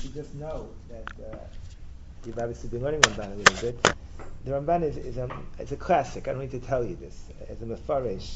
you just know that you've obviously been learning Ramban a little bit. The Ramban is a classic. I don't need to tell you this. As a Mefarish,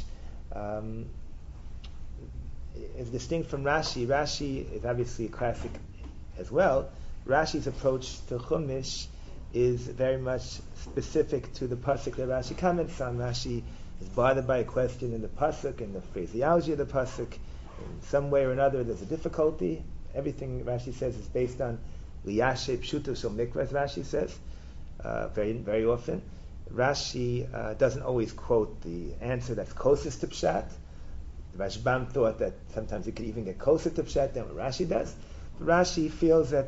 is distinct from Rashi. Rashi is obviously a classic as well. Rashi's approach to Chumash is very much specific to the pasuk that Rashi comments on. Rashi is bothered by a question in the pasuk and the phraseology of the pasuk. In some way or another, there's a difficulty. Everything Rashi says is based on liyashe pshuto shel mikra, as Rashi says, very very often. Rashi doesn't always quote the answer that's closest to pshat. The Rashbam thought that sometimes you could even get closer to pshat than what Rashi does. But Rashi feels that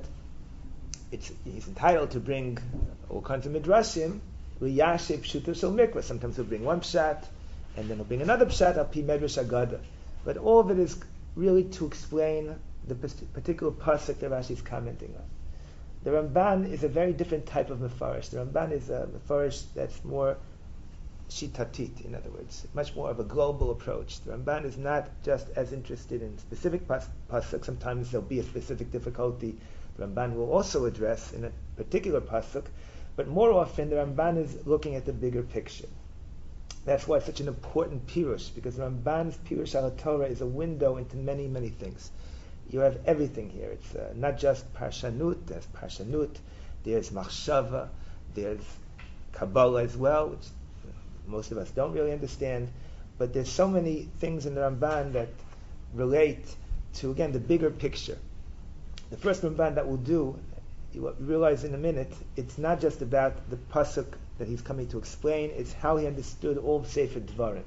he's entitled to bring all kinds of midrashim liyashe pshuto shel mikra. Sometimes he'll bring one pshat, and then he'll bring another pshat al pi medrash agada. But all of it is really to explain the particular pasuk that Rashi is commenting on. The Ramban is a very different type of mefarish. The Ramban is a mefarish that's more shitatit, in other words, much more of a global approach. The Ramban is not just as interested in specific pasuk. Sometimes there'll be a specific difficulty the Ramban will also address in a particular pasuk, but more often the Ramban is looking at the bigger picture. That's why it's such an important pirush, because Ramban's pirush al Torah is a window into many, many things. You have everything here. It's not just parshanut. There's parshanut. There's machshava. There's Kabbalah as well, which most of us don't really understand. But there's so many things in the Ramban that relate to, again, the bigger picture. The first Ramban that we'll do, you realize in a minute, it's not just about the pasuk that he's coming to explain, it's how he understood all of Sefer Dvarim.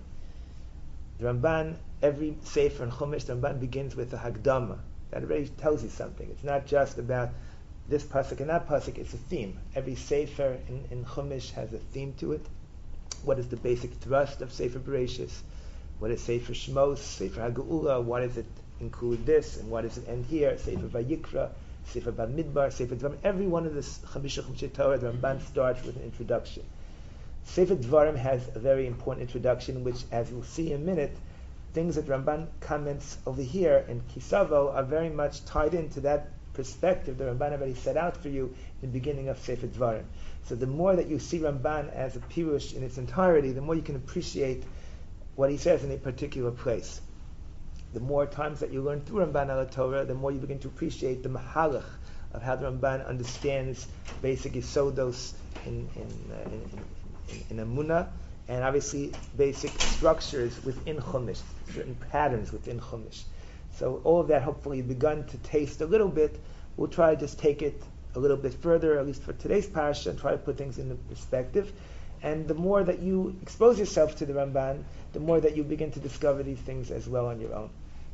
The Ramban, every Sefer in Chumash, the Ramban begins with a Hagdama. That already tells you something. It's not just about this pasuk and that pasuk, it's a theme. Every Sefer in Chumash has a theme to it. What is the basic thrust of Sefer Bereshis? What is Sefer Shmos, Sefer HaGeula? Why does it include this, and why does it end here? Sefer Vayikra, Sefer Bamidbar, Sefer Dvarim. Every one of the Chamisha Chumshei Torah, the Ramban starts with an introduction. Sefer Dvarim has a very important introduction, which, as you'll see in a minute, things that Ramban comments over here in Kisavo are very much tied into that perspective the Ramban already set out for you in the beginning of Sefer Dvarim. So the more that you see Ramban as a pirush in its entirety, the more you can appreciate what he says in a particular place. The more times that you learn through Ramban al Torah, the more you begin to appreciate the mahalach of how the Ramban understands basic yisodos in Emunah, and obviously basic structures within Chumash, certain patterns within Chumash. So all of that hopefully you've begun to taste a little bit. We'll try to just take it a little bit further, at least for today's parasha, and try to put things into perspective. And the more that you expose yourself to the Ramban, the more that you begin to discover these things as well on your own.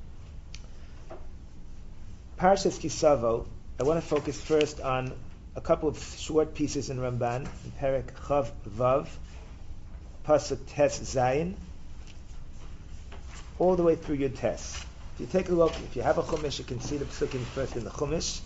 Parashas Kisavo, I want to focus first on a couple of short pieces in Ramban, in Perek Chav Vav, Pasuk Tes Zayin, all the way through your Tes. If you take a look, if you have a Chumash, you can see the Psukim first in the Chumash.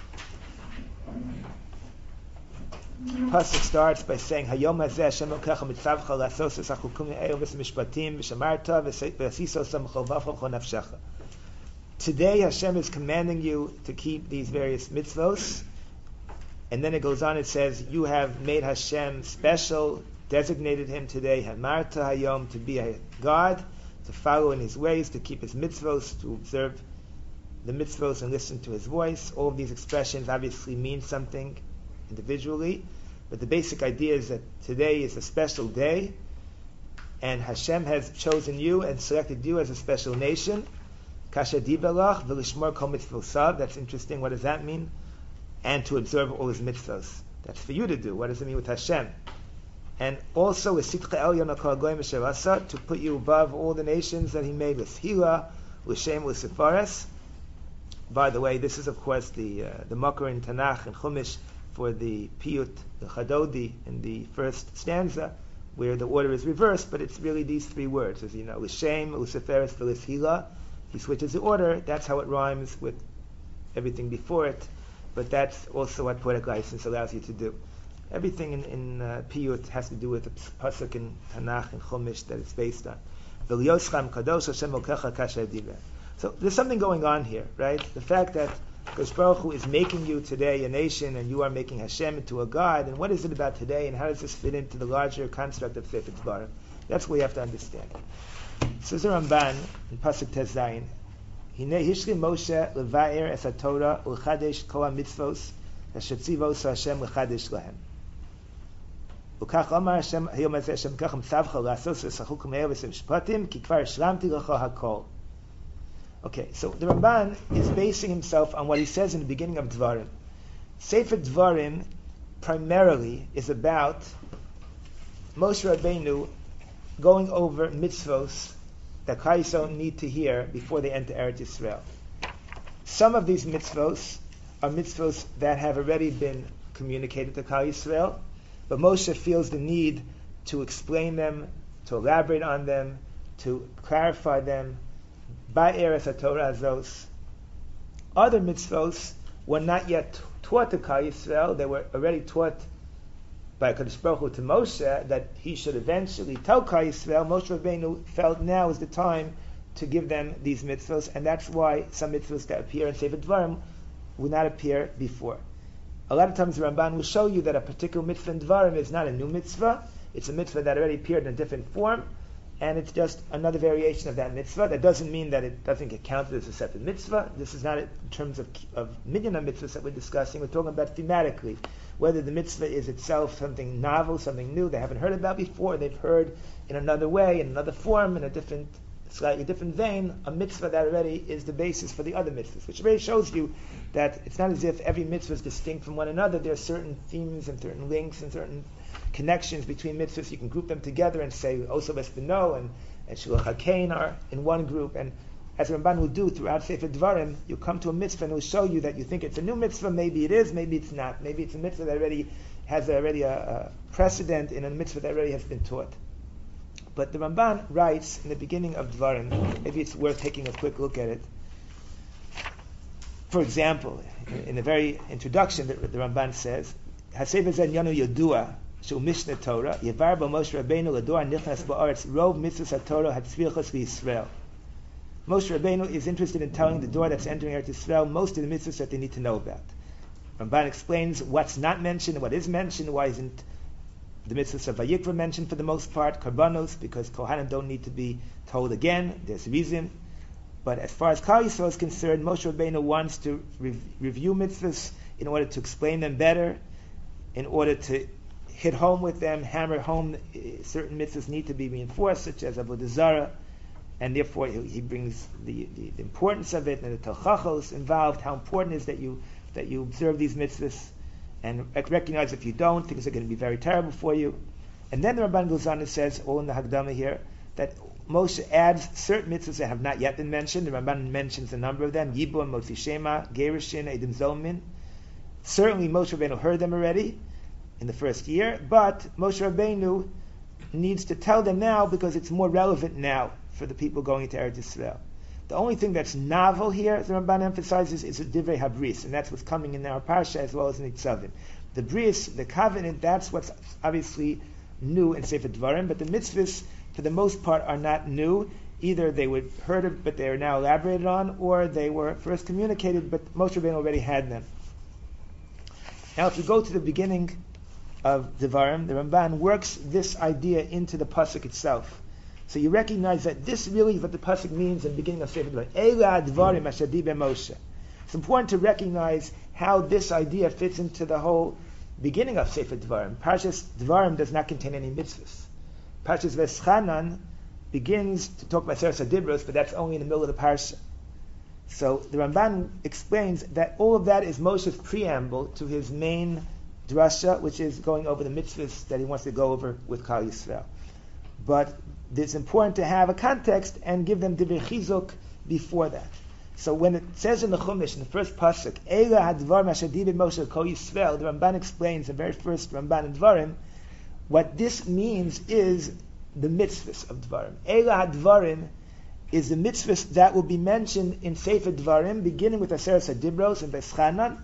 Pasuk starts by saying, Hayom hazeh Hashem Elokecha mitzavcha la'asos es hachukim ha'el v'mishpatim v'shamarta v'asiso samcho v'afcho nafshecha. Today Hashem is commanding you to keep these various mitzvos, and then it goes on, it says, you have made Hashem special, designated him today, Hamarta Hayom, to be a God, to follow in his ways, to keep his mitzvos, to observe the mitzvos and listen to his voice. All of these expressions obviously mean something individually, but the basic idea is that today is a special day, and Hashem has chosen you and selected you as a special nation. Kasher dibelach v'lishmor kol mitzvosav. That's interesting. What does that mean? And to observe all his mitzvos. That's for you to do. What does it mean with Hashem? And also v'sitcha elyon kol hagoyim asher asa, to put you above all the nations that he made with hila, with shem, with sefaris. By the way, this is of course the makor in Tanakh and Chumash for the piyut, the chadodi, in the first stanza, where the order is reversed, but it's really these three words, as you know, l'shem, l'seferes, v'lishila. He switches the order. That's how it rhymes with everything before it, but that's also what poetic license allows you to do. Everything in piyut has to do with the pasuk in Tanakh and Chumash that it's based on. V'liyoscham kadosh Hashem Elokecha kasher dibeh. So there's something going on here, right? The fact that Because Baruch Hu is making you today a nation, and you are making Hashem into a God. And what is it about today, and how does this fit into the larger construct of Sefer Dvarim? That's what we have to understand. Says the Ramban in Pasuk Tes Zayin, Hinei hishli Moshe levaer es haTorah u'chadesh kol hamitzvos asher tzivos Hashem lechadesh lahem. וכך אמר השם, היום הזה השם ככה מצווך לעשות ושחוק מהר ושמשפטים, כי כבר השלמתי לך הכל. Okay, so the Ramban is basing himself on what he says in the beginning of Dvarim. Sefer Dvarim primarily is about Moshe Rabbeinu going over mitzvos that Klal Yisrael need to hear before they enter Eretz Yisrael. Some of these mitzvos are mitzvos that have already been communicated to Klal Yisrael, but Moshe feels the need to explain them, to elaborate on them, to clarify them. Ba'eres HaTorah Azos. Other mitzvos were not yet taught to Klal Yisrael. They were already taught by Kadosh Baruch Hu to Moshe that he should eventually tell Klal Yisrael. Moshe Rabbeinu felt now is the time to give them these mitzvos, and that's why some mitzvos that appear in Sefer Dvarim would not appear before. A lot of times the Ramban will show you that a particular mitzvah in Dvarim is not a new mitzvah. It's a mitzvah that already appeared in a different form, and it's just another variation of that mitzvah. That doesn't mean that it doesn't get counted as a separate mitzvah. This is not in terms of minyan mitzvahs that we're discussing. We're talking about thematically, whether the mitzvah is itself something novel, something new they haven't heard about before, they've heard in another way, in another form, in a different, slightly different vein, a mitzvah that already is the basis for the other mitzvahs, which really shows you that it's not as if every mitzvah is distinct from one another. There are certain themes and certain links and certain connections between mitzvahs. You can group them together and say Oso Vespino and Shiluch HaKain are in one group. And as Ramban will do throughout Sefer Dvarim, you come to a mitzvah and it will show you that you think it's a new mitzvah. Maybe it is, maybe it's not. Maybe it's a mitzvah that already has a precedent in a mitzvah that already has been taught. But the Ramban writes in the beginning of Dvarim, maybe it's worth taking a quick look at it. For example, in the very introduction, the Ramban says, "Hasefer Zen Yanu Yodua Shu Mishnah Torah Yevar Bo Moshe Rabbeinu Lador Nichnas Ba'aretz Rov Mitzvos HaTorah Hatzvichos VYisrael." Moshe Rabbeinu is interested in telling the door that's entering Eretz Yisrael most of the mitzvahs that they need to know about. Ramban explains what's not mentioned and what is mentioned. Why isn't the mitzvahs of Vayikra mentioned for the most part? Karbanos, because Kohanim don't need to be told again. There's a reason. But as far as Klal Yisrael is concerned, Moshe Rabbeinu wants to review mitzvahs in order to explain them better, in order to hit home with them, hammer home certain mitzvahs need to be reinforced, such as Avodah Zarah, and therefore he brings the importance of it and the Talchachos involved, how important it is that you observe these mitzvahs, and recognize if you don't, things are going to be very terrible for you. And then the Ramban goes on and says, all in the Hagdama here, that Moshe adds certain mitzvahs that have not yet been mentioned. The Ramban mentions a number of them: Yibum, Motzi Shema, Gerushin, Edim Zolmin. Certainly Moshe Rabbeinu heard them already in the first year, but Moshe Rabbeinu needs to tell them now because it's more relevant now for the people going into Eretz Yisrael. The only thing that's novel here, the Ramban emphasizes, is a Divrei HaBris, and that's what's coming in our Parsha as well as in Nitzavim. The Bris, the covenant, that's what's obviously new in Sefer Dvarim, but the mitzvahs, for the most part, are not new. Either they were heard of, but they are now elaborated on, or they were first communicated, but Moshe Rabbeinu already had them. Now, if you go to the beginning of Devarim, the Ramban works this idea into the pasuk itself. So you recognize that this really is what the pasuk means in the beginning of Sefer Devarim. Eila Dvarim Asher Diber Moshe. It's important to recognize how this idea fits into the whole beginning of Sefer Devarim. Parshas Devarim does not contain any mitzvahs. Parshas Veschanan begins to talk about Sefer Dibros, but that's only in the middle of the parsha. So the Ramban explains that all of that is Moshe's preamble to his main drasha, which is going over the mitzvahs that he wants to go over with Klal Yisrael. But it's important to have a context and give them divrei chizuk before that. So when it says in the Chumash, in the first pasuk, Eila hadvar masher diber Moshe Kol Yisrael, the Ramban explains, the very first Ramban in Dvarim, what this means is the mitzvahs of Dvarim. Eila hadvarim is the mitzvahs that will be mentioned in Sefer Dvarim, beginning with Aseret HaDibros and Veschanan.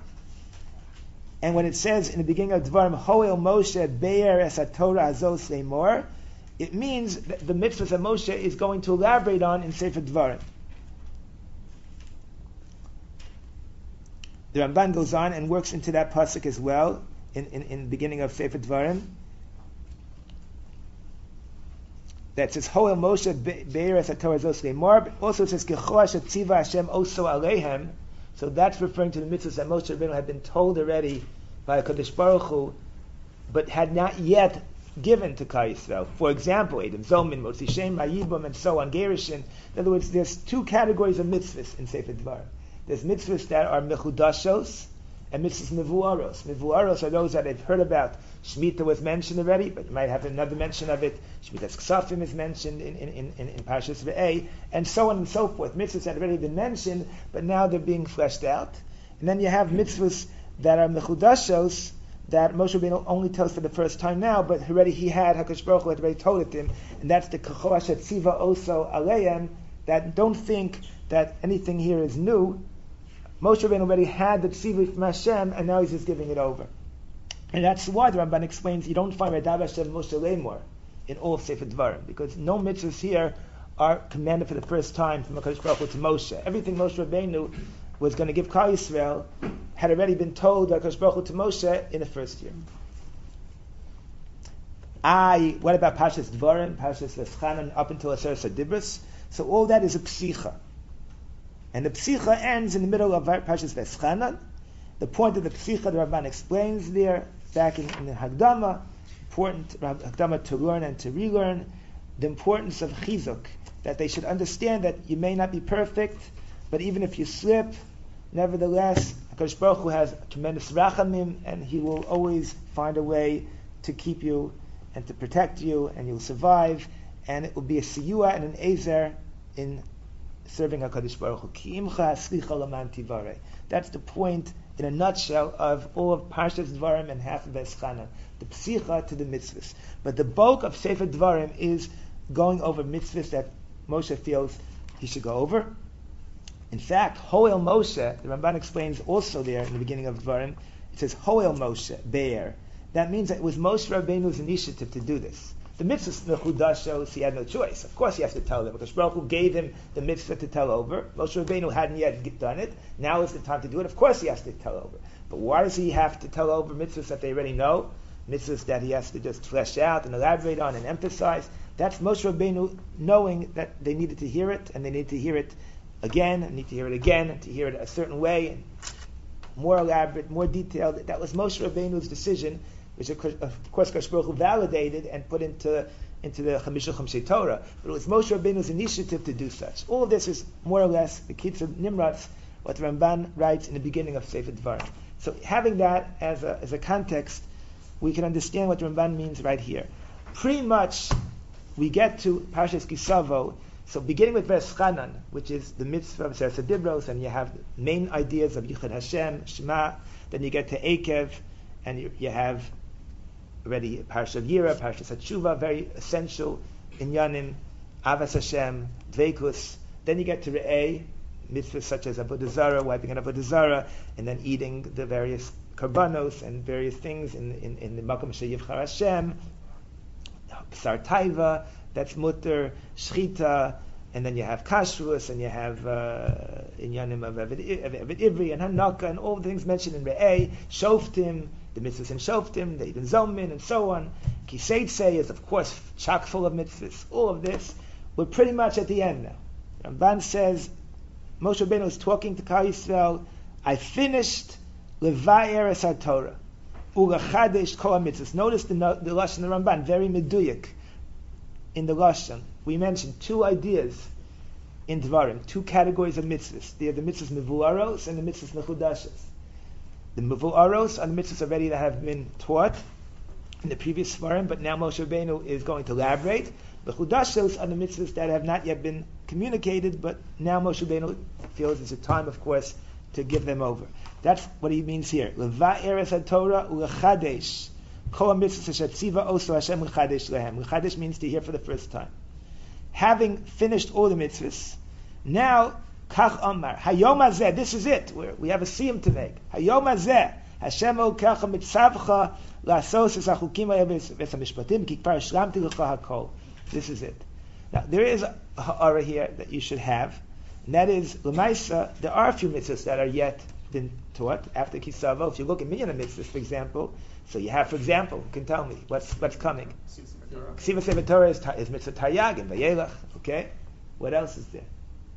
And when it says in the beginning of Dvarim, Hoel Moshe Be'er Es HaTorah Azos Leimor, it means that the mitzvahs that Moshe is going to elaborate on in Sefer Dvarim. the Ramban goes on and works into that pasuk as well in the beginning of Sefer Dvarim. That says Hoel Moshe Be'eres HaTorah Zos Leimor, but also it says Gechoah Shetziva Hashem Oso Aleihem. So that's referring to the mitzvahs that Moshe Rabbeinu had been told already by HaKadosh Baruch Hu, but had not yet given to Klal Yisrael. For example, Edom Zomin, Motzi Shem, Mayibum, and so on, Gerishin. In other words, there's two categories of mitzvahs in Sefer Dvarim. There's mitzvahs that are mechudashos and mitzvahs mevuaros. Mevuaros are those that I've heard about. Shemitah was mentioned already, but you might have another mention of it. Shemitah's Ksafim is mentioned in Parshas Re'eh, and so on and so forth. Mitzvahs that have already been mentioned, but now they're being fleshed out. And then you have mitzvahs that are mechudashos, that Moshe Rabbeinu only tells for the first time now, but already he had, HaKadosh Baruch Hu had already told it to him, and that's the Kechoah Shetziva Oso Aleihem, that don't think that anything here is new. Moshe Rabbeinu already had the tzivui from Hashem, and now he's just giving it over. And that's why the Ramban explains you don't find Redav Hashem Moshe Leimor in all of Sefer Dvarim, because no mitzvahs here are commanded for the first time from HaKadosh Baruch Hu to Moshe. Everything Moshe Rabbeinu was going to give Klal Yisrael had already been told by HaKadosh Baruch Hu to Moshe in the first year. What about Parshas Dvarim, Parshas Veschanan, up until Aseret Dibros? So all that is a psicha. And the psicha ends in the middle of Parshas Veschanan. The point of the psicha, the Ramban explains there, back in the Hagdama, important Hagdama to learn and to relearn, the importance of chizuk, that they should understand that you may not be perfect, but even if you slip, nevertheless, HaKadosh Baruch Hu has tremendous rachamim, and He will always find a way to keep you and to protect you, and you'll survive, and it will be a siyua and an ezer in serving HaKadosh Baruch Hu. Ki imcha aslicha laman tivarei. That's the point, in a nutshell, of all of Parshas Dvarim and half of Veschanan, the psicha to the mitzvahs. But the bulk of Sefer Dvarim is going over mitzvahs that Moshe feels he should go over. In fact, Hoel Moshe, the Ramban explains also there in the beginning of Dvarim, it says Hoel Moshe, Be'er. That means that it was Moshe Rabbeinu's initiative to do this. The mitzvah mechudashos, he had no choice. Of course he has to tell them, because Baruch Hu gave him the mitzvah to tell over. Moshe Rabbeinu hadn't yet done it. Now is the time to do it. Of course he has to tell over. But why does he have to tell over mitzvahs that they already know? Mitzvahs that he has to just flesh out and elaborate on and emphasize. That's Moshe Rabbeinu knowing that they needed to hear it, and they need to hear it again, and need to hear it again, and to hear it a certain way, and more elaborate, more detailed. That was Moshe Rabbeinu's decision, which of course Kadosh Baruch Hu validated and put into the Chamisha Chomshei Torah. But it was Moshe Rabbeinu's initiative to do such. All of this is more or less the Kitzur Nimratz, what the Ramban writes in the beginning of Sefer Dvarim. So having that as a context, we can understand what the Ramban means right here. Pretty much, we get to Parshas Kisavo. So beginning with Veschanan, which is the mitzvah of Aseret Dibros, and you have main ideas of Yichud Hashem, Shema. Then you get to Ekev, and you have already Parsha Yira, Parsha Tshuva, very essential inyanim, Avas Hashem, Dveikus. Then you get to Re'eh, mitzvahs such as Avodah Zarah, wiping out Avodah Zarah, and then eating the various karbanos and various things in the Makom Sheyivchar Hashem, B'sar Taiva, that's Mutter, Shchita, and then you have Kashrus, and you have inyanim of Eved Ivri, and Hanaka, and all the things mentioned in Re'eh, Shoftim, the mitzvahs in Shoftim, the Ibn Zomin, and so on. Kiseitse is, of course, chock full of mitzvahs. All of this, we're pretty much at the end now. Ramban says, Moshe Rabbeinu is talking to Klal Yisrael, I finished Levai Eretz HaTorah, U'lachadesh Kol HaMitzvahs. Notice the Lashon of the Ramban, very meduyik in the Lashon. We mentioned two ideas in Dvarim, two categories of mitzvahs. They are the mitzvahs mevuaros and the mitzvahs mechudashos. The mevuaros are the mitzvahs already that have been taught in the previous Svarim, but now Moshe Rabbeinu is going to elaborate. The chudashos are the mitzvahs that have not yet been communicated, but now Moshe Rabbeinu feels it's a time, of course, to give them over. That's what he means here. Leva eretz haTorah ulechadesh kol mitzvahs shetziva oso Hashem lechadesh lehem. Lechadesh means to hear for the first time. Having finished all the mitzvahs, now kach amar hayom hazeh. This is it. We have a siyum to make. Hayom hazeh Hashem okecha mitzavcha la'asos es hachukim ha'yavos v'samishpatim ki kfar shlamti lecha hakol. This is it. Now, there is a ha'ara here that you should have, and that is, l'maisa, there are a few mitzvahs that are yet been taught after Kisavo. If you look at Minyan Mitzvahs, for example, so you have, for example, who can tell me what's coming? Ksiva Sefer Torah is Mitzvah Taryagim, Vayelach. Okay, what else is there?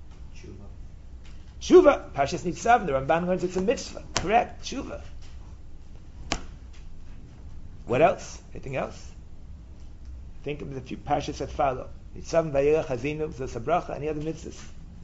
Tshuva, Parshas Nitzavim. The Ramban learns it's a mitzvah. Correct, Tshuva. What else? Anything else? Think of the few parshas that follow. Nitzavim, Vayelach, Hazinu, Zasabracha, any other mitzvahs?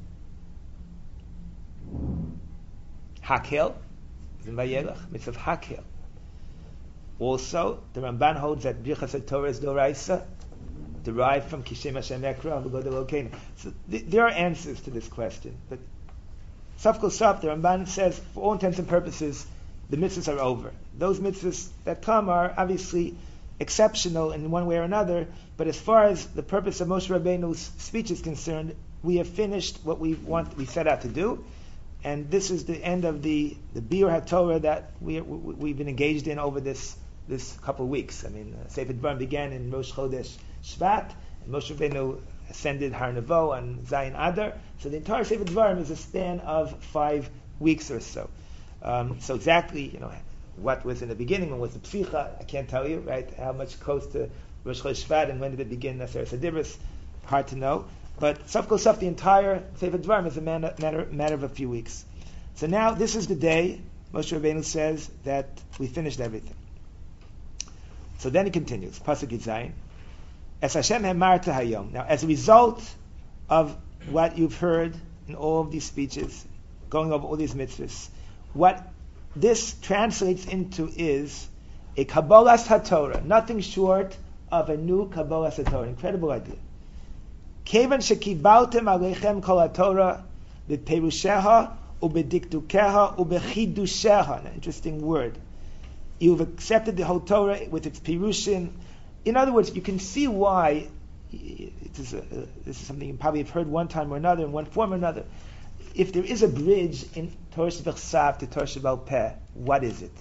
Hakel is in Vayelach, mitzvah Hakel. Also, the Ramban holds that Birchas Torah is Doraisa, derived from Kishem Hashem Ekra, V'Godel Elokeinu. So there are answers to this question, but Saf Kol Saf, the Ramban says, for all intents and purposes, the mitzvahs are over. Those mitzvahs that come are obviously exceptional in one way or another, but as far as the purpose of Moshe Rabbeinu's speech is concerned, we have finished what we set out to do, and this is the end of the Biur HaTorah that we've been engaged in over this couple of weeks. I mean, Sefer Dvarim began in Rosh Chodesh Shvat, and Moshe Rabbeinu ascended Har Nevo on Zayin Adar. So the entire Sefer Dvarim is a span of 5 weeks or so. So exactly, what was in the beginning and was the Psicha, I can't tell you, right? How much close to Rosh Chodesh Shvat and when did it begin Aseret Adibros? Hard to know. But Saf Kol Saf, the entire Sefer Dvarim is a matter of a few weeks. So now this is the day Moshe Rabbeinu says that we finished everything. So then he continues, Pasuk Yitzayin. Es Hashem Hemarta Hayom. Now, as a result of what you've heard in all of these speeches, going over all these mitzvahs, what this translates into is a Kabbalas HaTorah, nothing short of a new Kabbalas HaTorah. Incredible idea. Kevan shekibaltem aleichem kol HaTorah b'perusheha u'b'dikdukeha u'b'chidusheha. An interesting word. You've accepted the whole Torah with its pirushim. In other words, you can see why this is something you probably have heard one time or another, in one form or another. If there is a bridge in Torah Shebechsav to Torah Shebal Peh, what is it?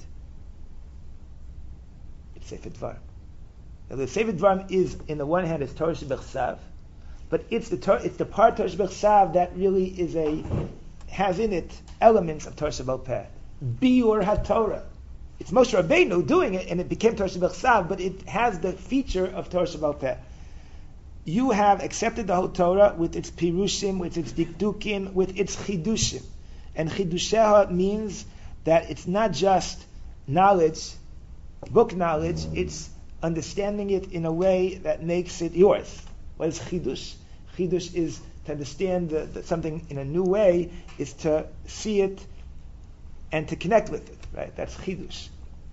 It's Sefer Dvarim. Now, the Sefer Dvarim is, in the one hand, it's Torah Shebechsav, but it's the part of Torah Shebechsav that really has in it elements of Torah Shebal Peh. Biur HaTorah. It's Moshe Rabbeinu doing it, and it became Torah Shebechsav, but it has the feature of Torah Shebal Peh. You have accepted the whole Torah with its pirushim, with its dikdukim, with its chidushim. And chidusheha means that it's not just knowledge, book knowledge, it's understanding it in a way that makes it yours. What is chidush? Chidush is to understand something in a new way, is to see it and to connect with it. Right? That's chidush.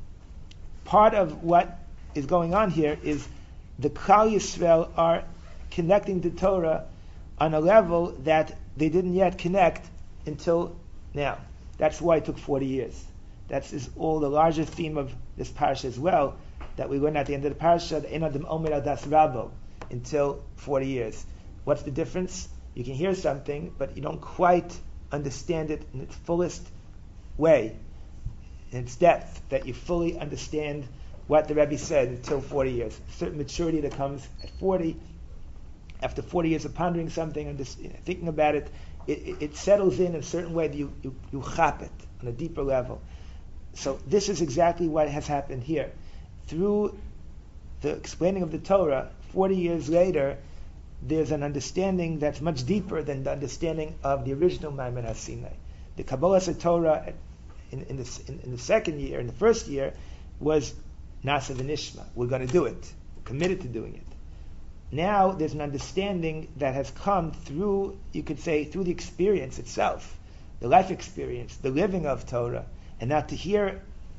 Part of what is going on here is the Klal Yisrael are connecting to Torah on a level that they didn't yet connect until now. That's why it took 40 years. That is all the larger theme of this parasha as well, that we learn at the end of the parasha, Einadim Omer Al Das Rabo, until 40 years. What's the difference? You can hear something, but you don't quite understand it in its fullest way, in its depth, that you fully understand what the Rebbe said until 40 years. A certain maturity that comes at 40, after 40 years of pondering something and just thinking about it, it settles in a certain way that you chap it on a deeper level. So this is exactly what has happened here. Through the explaining of the Torah, 40 years later, there's an understanding that's much deeper than the understanding of the original Maimon HaSinai. The Kabbalas HaTorah in the second year, in the first year, was Nasa v'Nishma. We're going to do it. We're committed to doing it. Now there's an understanding that has come through, you could say, through the experience itself, the life experience, the living of Torah, and now to hear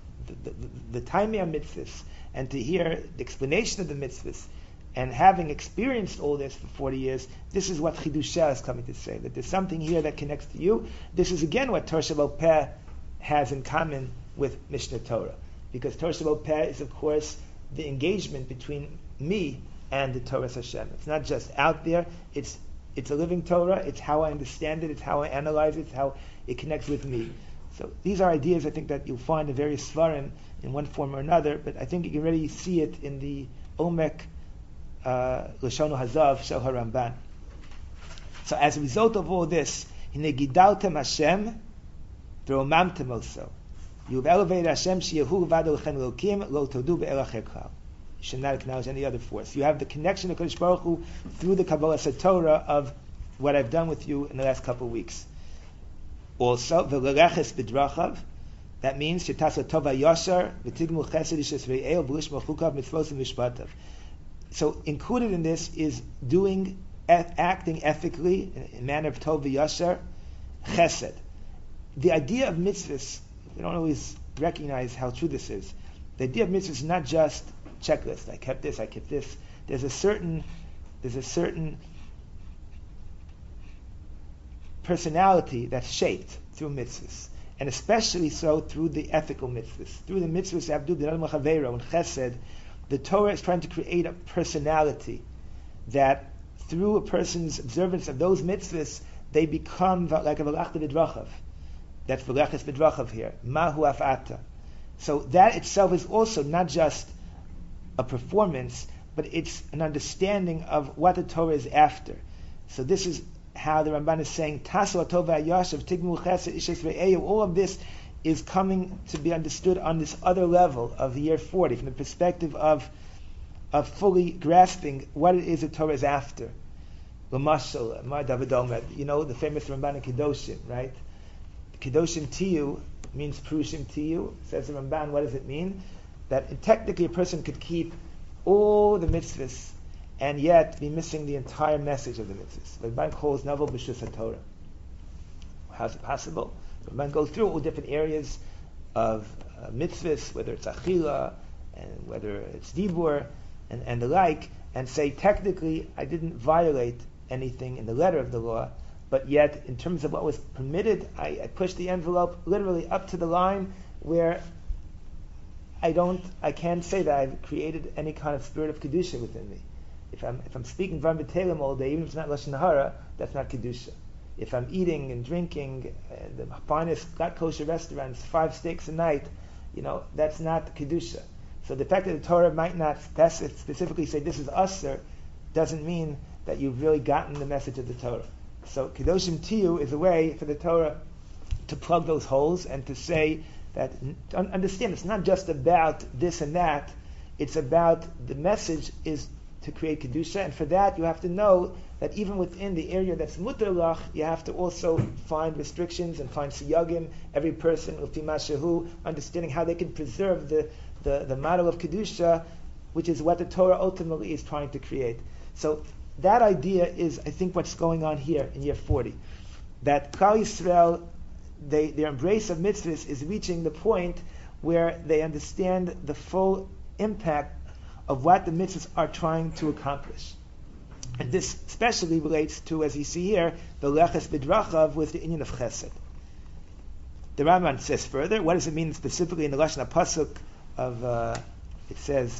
the Taimei mitzvahs and to hear the explanation of the mitzvahs, and having experienced all this for 40 years, this is what Chidushah is coming to say, that there's something here that connects to you. This is again what Torah Shebal Peh has in common with Mishnah Torah. Because Torah Shebal Peh is, of course, the engagement between me and the Torah Hashem. It's not just out there, it's a living Torah, it's how I understand it, it's how I analyze it, it's how it connects with me. So these are ideas I think that you'll find in various Svarim in one form or another, but I think you can already see it in the Omek Lashonu Hazav Shel So as a result of all this, Hine Gidaltem Hashem V'romamtem also. You've elevated Hashem sheyehu v'ado l'chen elokim lo todu be'el acher klal. You should not acknowledge any other force. You have the connection to Kodesh Baruch Hu through the Kabbalah Satorah of what I've done with you in the last couple of weeks. Also, v'leleches b'drachav. That means shetas tova yashar v'tigmu chesed ishes re'el v'lishma chukav mitzvos v'mishpatav. So included in this is acting ethically in a manner of tov v'yashar, chesed. The idea of mitzvahs, we don't always recognize how true this is. The idea of mitzvahs is not just checklist. I kept this, I kept this. There's a certain personality that's shaped through mitzvahs, and especially so through the ethical mitzvahs. Through the mitzvahs, Abdu B'Nadam L'Chaveiro and Chesed, the Torah is trying to create a personality that through a person's observance of those mitzvahs, they become like a V'lachta B'Drachav. That's V'leches B'Drachav here. Mahu Af'ata. So that itself is also not just a performance, but it's an understanding of what the Torah is after. So this is how the Ramban is saying, Tasu Atova Yashav Tigmu Chesed Ishes Ve'eyu. All of this is coming to be understood on this other level of the year 40, from the perspective of fully grasping what it is the Torah is after. L'mashal, Ma David Omer, the famous Ramban in Kedoshim, right? Kedoshim Tiyu means Prushim Tiyu. Says the Ramban, what does it mean? That technically a person could keep all the mitzvahs and yet be missing the entire message of the mitzvahs. The Ramban calls Naval B'Shus HaTorah. How's it possible? The Ramban goes through all different areas of mitzvahs, whether it's Achila, and whether it's Dibur, and the like, and say, technically, I didn't violate anything in the letter of the law, but yet, in terms of what was permitted, I pushed the envelope literally up to the line where I can't say that I've created any kind of spirit of kedusha within me. If I'm speaking Dvarim B'Telem all day, even if it's not Lashon Hara, that's not kedusha. If I'm eating and drinking the finest gut kosher restaurants, 5 steaks a night, that's not kedusha. So the fact that the Torah might not specifically say this is usher doesn't mean that you've really gotten the message of the Torah. So Kedoshim Tiyu is a way for the Torah to plug those holes and to say that, understand, it's not just about this and that, it's about the message is to create Kedusha, and for that you have to know that even within the area that's mutar lach, you have to also find restrictions and find siyagim, every person, ufi mashahu, understanding how they can preserve the model of Kedusha, which is what the Torah ultimately is trying to create. So that idea is, I think, what's going on here in year 40. That Klal Yisrael, their embrace of mitzvahs is reaching the point where they understand the full impact of what the mitzvahs are trying to accomplish. And this especially relates to, as you see here, the leches b'drachav with the inyan of chesed. The Rambam says further, what does it mean specifically in the Lashon HaPasuk of, it says,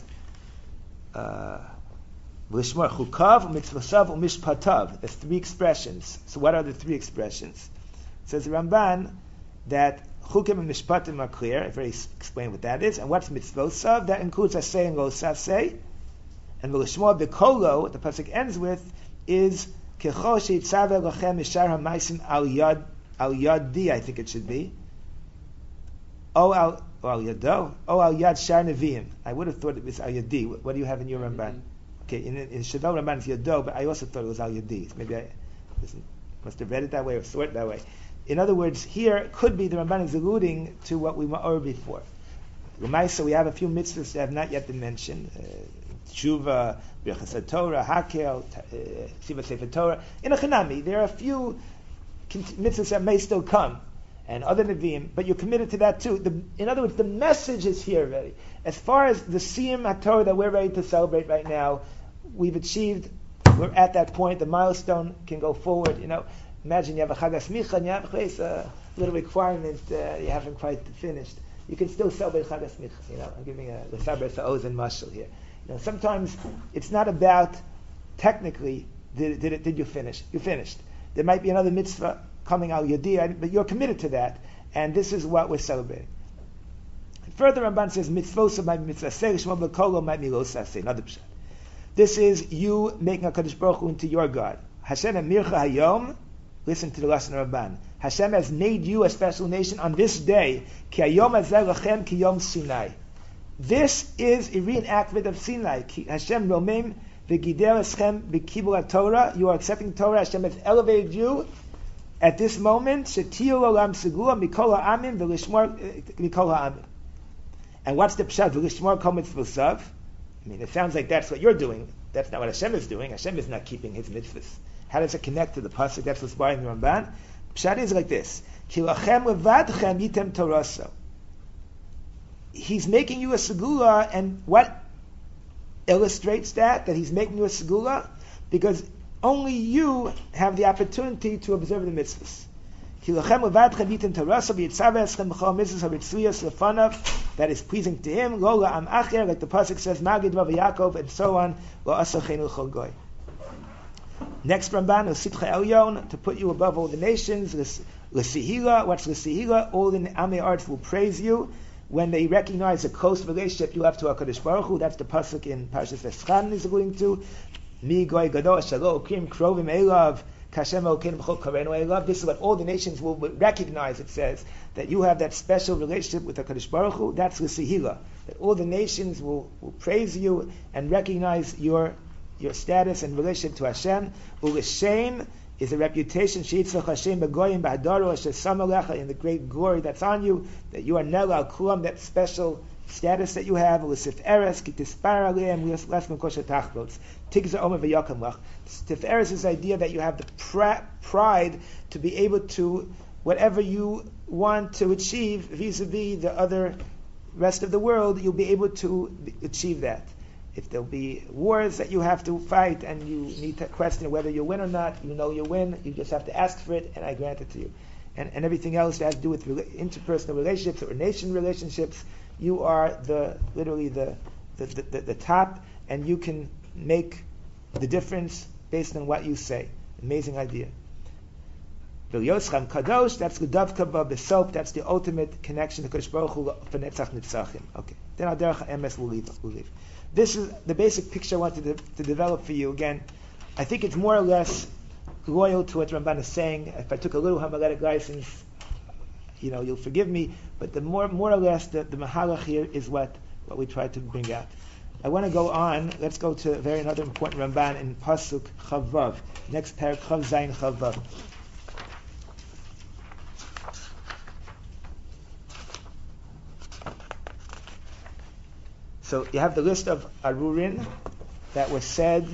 V'lishmor chukav, u'mitzvosav, u'mishpatav. There's 3 expressions. So what are the 3 expressions? It says the Ramban that chukim and mishpatim are clear. I've already explained what that is. And what's mitzvosav? That includes asay and lo sasay. And v'lishmor b'kolo, what the pasuk ends with, is kechol she'itzaveh lachem mishar ha'maisim al yadi, I think it should be. Al yado. Al yad shar neviim. I would have thought it was al yadi. What do you have in your Ramban? Okay, in Shadol Ramban it's Yado, but I also thought it was Al Yadi. Maybe I must have read it that way or saw it that way. In other words, here it could be the Ramban is alluding to what we were before. L'maisa, we have a few mitzvahs that have not yet been mentioned. Tshuva, Birchas Torah, Hakel, Siva Sefer Torah. In a Chanami, there are a few mitzvahs that may still come, and other Nevi'im, but you're committed to that too. In other words, the message is here already. As far as the Siyum HaTorah that we're ready to celebrate right now, we're at that point, the milestone can go forward. Imagine you have a Chag HaSmicha and you have a little requirement you haven't quite finished. You can still celebrate Chag HaSmicha. I'm giving a L'Saber Sa'oz and Mashal here. Sometimes it's not about technically did you finish. You finished. There might be another mitzvah coming al yadi, but you're committed to that, and this is what we're celebrating. And further, Ramban says mitzvos might be mitzvah shmo b'kolo might be lo saseh. Another pshat. This is you making a Kadosh Baruch Hu into your God. Hashem emircha hayom. Listen to the lesson of Ramban. Hashem has made you a special nation on this day. Ki hayom hazeh lachem ki yom Sinai. This is a reenactment of Sinai. Ki Hashem romem v'gider eschem b'kibul HaTorah. You are accepting Torah. Hashem has elevated you at this moment. Shetiyu olam segula mikol ha'amim v'lishmor mikol ha'amim. And what's the pshat? V'lishmor kol mitzvosav. I mean, it sounds like that's what you're doing. That's not what Hashem is doing. Hashem is not keeping His mitzvahs. How does it connect to the pasuk? That's what's bothering the Ramban. Pshat is like this: Ki lachem levadchem yitem toraso. He's making you a segula, and what illustrates that He's making you a segula? Because only you have the opportunity to observe the mitzvahs. Ki lachem levadchem yitem toraso v'yitzaveh eschem b'chol mitzvahs haritzuyas lefanav, that is pleasing to Him. Lo la'am acher, like the pasuk says, Magid Rav Yaakov, and so on. Lo asachenu l'chol goy. Next Ramban, L'sitcha Elyon, to put you above all the nations. L'sihila, what's L'sihila? All the Amei arts will praise you when they recognize the close relationship you have to HaKadosh Baruch Hu. That's the pasuk in Parshas Eschan is alluding to. Mi goy gadol shalo okrim krovim elav kashem elokeinu b'chol karenu elav. This is what all the nations will recognize. It says that you have that special relationship with HaKadosh Baruch Hu. That's L'sihila. That all the nations will praise you and recognize your status and relationship to Hashem. U'l'shem is a reputation sheitzach Hashem b'goyim b'hadaru asher sam alecha, in the great glory that's on you, that you are nel al kulam, that special status that you have. U'l'sif eres ki tispar aleim less m'kosher tachlots tigzer omer v'yakam lach. Sif eres is the idea that you have the pride to be able to, whatever you want to achieve vis-a-vis the other rest of the world, you'll be able to achieve that. If there'll be wars that you have to fight and you need to question whether you win or not, you know you win, you just have to ask for it and I grant it to you. And everything else that has to do with interpersonal relationships or nation relationships, you are literally the top, and you can make the difference based on what you say. Amazing idea. V'yoscham kadosh, that's the davka b'soap, that's the ultimate connection to Kodesh Baruch Hu for netzach nitzachim. Okay, then our derech emes will leave. This is the basic picture I wanted to develop for you. Again, I think it's more or less loyal to what Ramban is saying. If I took a little homiletic license, you'll forgive me, but the more or less the mahalach here is what we try to bring out. I want to go on. Let's go to another important Ramban in Pasuk Chavav. Next parak, Chav Zayin Chavav. So you have the list of arurin that was said,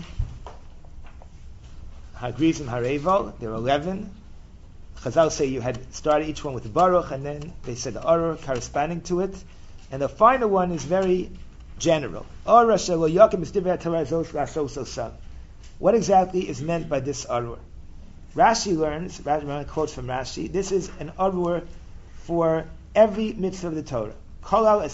Hagrizim Hareval, there were 11. Chazal say you had started each one with Baruch, and then they said the arur corresponding to it. And the final one is very general. What exactly is meant by this arur? Rashi quotes from Rashi, this is an arur for every mitzvah of the Torah. Since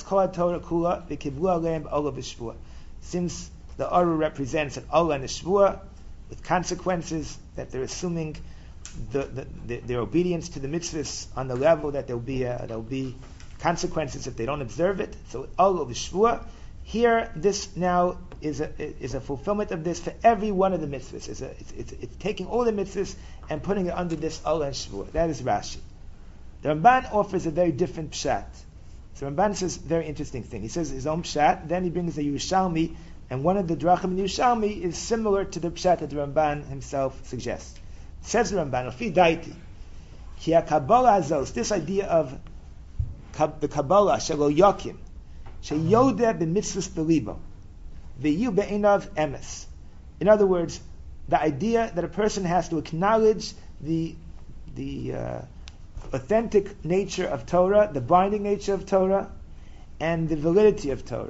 the arur represents an olah and a shvua with consequences, that they're assuming their obedience to the mitzvahs on the level that there'll be consequences if they don't observe it. So olah v'shvua. Here, this now is a fulfillment of this for every one of the mitzvahs. It's taking all the mitzvahs and putting it under this olah and shvua. That is Rashi. The Ramban offers a very different pshat. So Ramban says a very interesting thing. He says his own pshat, then he brings the Yerushalmi, and one of the drachim in Yerushalmi is similar to the pshat that the Ramban himself suggests. Says the Ramban, Ofi daiti, ki ha-kabbalah azos, this idea of the Kabbalah, shelo yokim, sheyodeh b'mitzvus b'libo, v'yu be'enav emes. In other words, the idea that a person has to acknowledge the authentic nature of Torah, the binding nature of Torah, and the validity of Torah.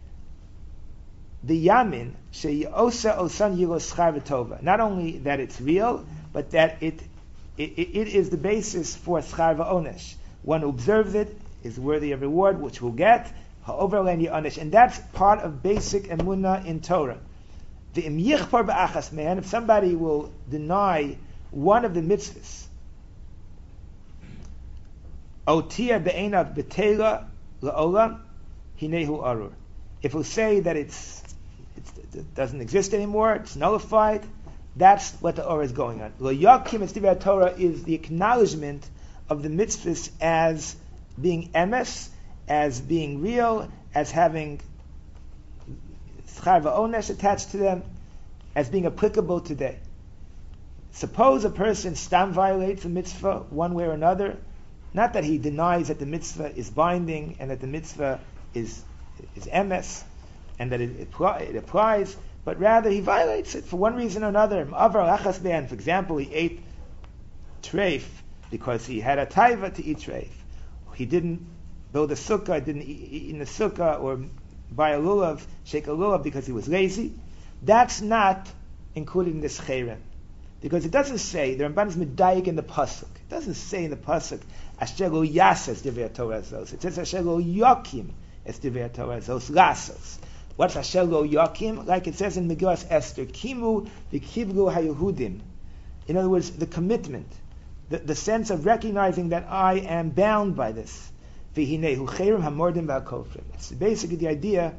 The yamin she'yosa osan yilos schar v'tova. Not only that it's real, but that it is the basis for schar v'onesh. One who observes it is worthy of reward, which will get ha'over len yonesh, and that's part of basic emunah in Torah. The im yichpar ba'achas mehan, if somebody will deny one of the mitzvahs, otia be'enav betela la'olam hinehu arur. If we say that it doesn't exist anymore, it's nullified, That's what the Orah is going on. Lo yakim es divrei Torah is the acknowledgement of the mitzvahs as being emes, as being real, as having schar va'onesh attached to them, as being applicable today. Suppose a person stam violates a mitzvah one way or another, not that he denies that the mitzvah is binding and that the mitzvah is emes and that it applies, but rather he violates it for one reason or another. For example, he ate treif because he had a taiva to eat treif. He didn't build a sukkah, didn't eat in the sukkah, or buy a lulav, shake a lulav because he was lazy. That's not included in this chayren. Because it doesn't say, the Ramban is medayik in the pasuk. It doesn't say in the pasuk, asher lo yases divrei Torah zos. It says asher lo yakim es divrei Torah zos lasos. What's asher lo yakim? Like it says in Megillas Esther, kimu v'kiblu haYehudim. In other words, the commitment, the sense of recognizing that I am bound by this. V'hinehu chayrim hamordim v'akofrim. It's basically the idea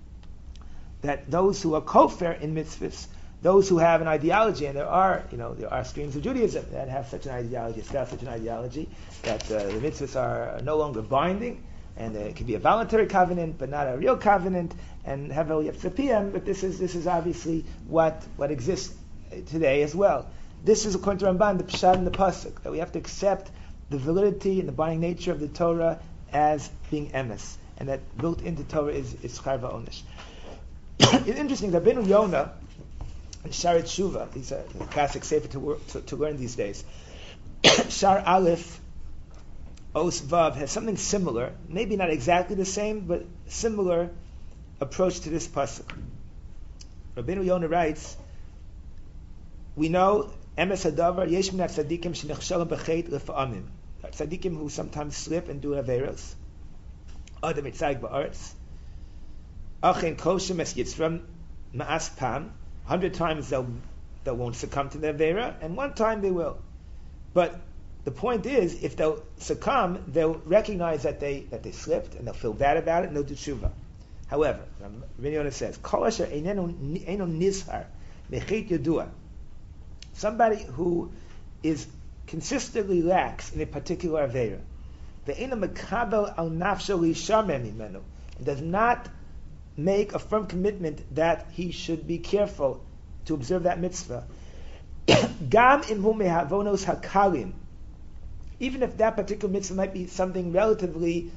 that those who are kofer in mitzvahs, those who have an ideology, and there are streams of Judaism that have such an ideology, espouse such an ideology, that the mitzvahs are no longer binding, and it can be a voluntary covenant, but not a real covenant, and hevel yefsapiyam, but this is obviously what exists today as well. This is according to Ramban, the pshat and the pasuk, that we have to accept the validity and the binding nature of the Torah as being emes, and that built into Torah is schar va'onesh. It's interesting that Rabbeinu Yonah and Sharet Shuva, these are the classic sefer to learn these days. Shar Aleph, Os Vav has something similar, maybe not exactly the same, but similar approach to this pasuk. Rabbeinu Yonah writes, we know emes hadavar yesh min tzadikim shenechshalim b'chet lefa'amim. Tzadikim who sometimes slip and do averos. Adam itzayik ba'aretz. Achen koshem es yitzram ma'as pam. 100 times they won't succumb to their vera, and one time they will. But the point is, if they'll succumb, they'll recognize that they slipped, and they'll feel bad about it, and they'll do tshuva. However, Rabbeinu Yonah says, Kol asher eino nizhar mechet yadua. Somebody who is consistently lax in a particular avera, ve'eino mekabel al nafsho lishamem mimenu, and does not make a firm commitment that he should be careful to observe that mitzvah. Gam imhu mehavonos hakalim, even if that particular mitzvah might be something relatively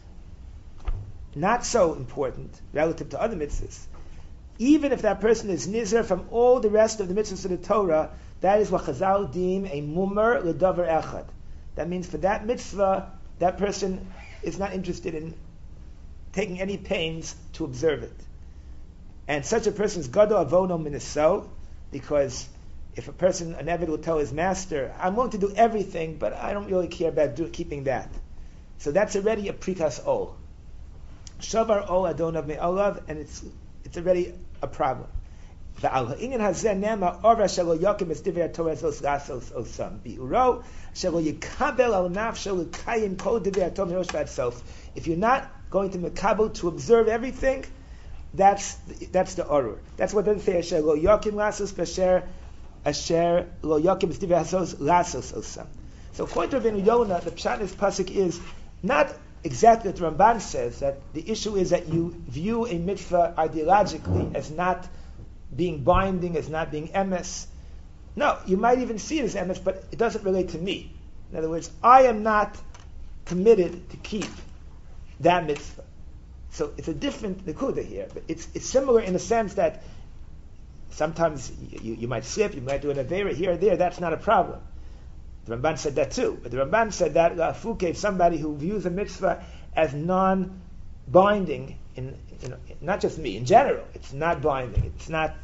not so important relative to other mitzvahs, even if that person is nizar from all the rest of the mitzvahs of the Torah, that is what Chazal deem a mumar ledavar echad. That means for that mitzvah, that person is not interested in taking any pains to observe it. And such a person is gadol avono minisol, because if a person, an Eved, will tell his master, I'm willing to do everything, but I don't really care about keeping that. So that's already a prikas ol. Shavar ol adonav me'olav, and it's already a problem. V'al ha'inyan hazeh nema orva shelo yakim es divrei Torah zos lasos osam bi'uro shelo yikabel al nafsho l'kayim kol divrei Torah mirosh v'ad sof. If you're not going to mekabel to observe everything, that's the orur. That's what doesn't say asher lo yakim lasos, but asher lo yakim es divrei lasos osam. So according to Rabbeinu Yonah, the pshat in this pasuk is not exactly what the Ramban says, that the issue is that you view a mitzvah ideologically as not being binding, as not being emes. No, you might even see it as emes, but it doesn't relate to me. In other words, I am not committed to keep that mitzvah. So it's a different nekuda here, but it's similar in the sense that sometimes you might slip, you might do an avera here or there, that's not a problem. The Ramban said that too, but the Ramban said that Fuke, somebody who views a mitzvah as non-binding, in not just me, in general, it's not binding, it's not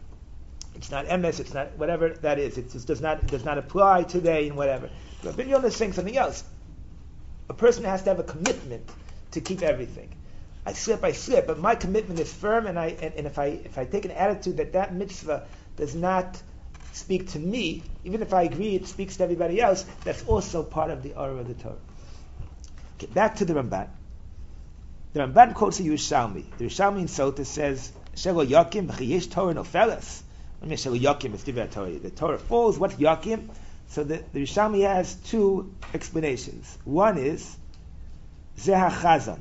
emes, it's not whatever that is, it just does not apply today and whatever. But Rabbeinu Yonah is saying something else. A person has to have a commitment to keep everything. I slip, but my commitment is firm, and if I take an attitude that mitzvah does not speak to me, even if I agree it speaks to everybody else, that's also part of the order of the Torah. Okay, back to the Ramban. The Ramban quotes a Yerushalmi. The Yerushalmi in Sota says, "Shelo Yakim b'chiyesh Torah nofeles." The Torah falls. What's Yakim? So the Yerushalmi has two explanations. One is Zeh HaChazan.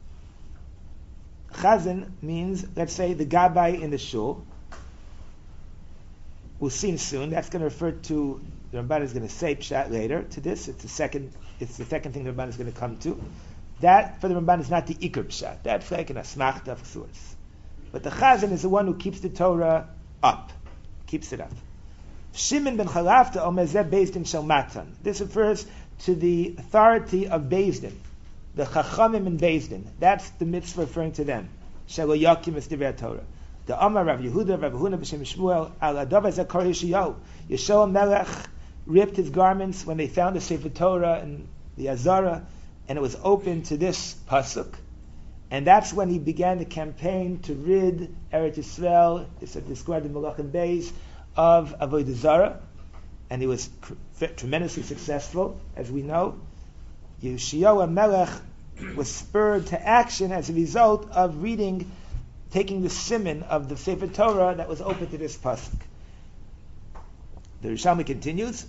Chazan means, let's say, the Gabbai in the shul. We'll see soon. That's going to refer to, the Ramban is going to say pshat later to this. It's the second thing the Ramban is going to come to. That, for the Ramban, is not the Iker pshat. That's like an asmachta of sorts. But the Chazan is the one who keeps the Torah up. Keeps it up. Shimon ben Chalafta omer zeh Beis Din shel Matan. This refers to the authority of Beis Din. The Chachamim in Beis Din. That's the mitzvah referring to them. Shelo Yakim es Divrei Torah. The Amar Rav Yehuda, Rav Huna b'Shem Shmuel, al Adav Zakar Yeshayahu. Yeshua Melech ripped his garments when they found the Sefer Torah in the Azara, and it was open to this pasuk. And that's when he began the campaign to rid Eretz Yisrael, it's described in Malachim Beis, of Avodah Zarah. And he was tremendously successful, as we know. Yeshua Melech was spurred to action as a result of taking the siman of the Sefer Torah that was open to this pasuk. The Rishalmi continues,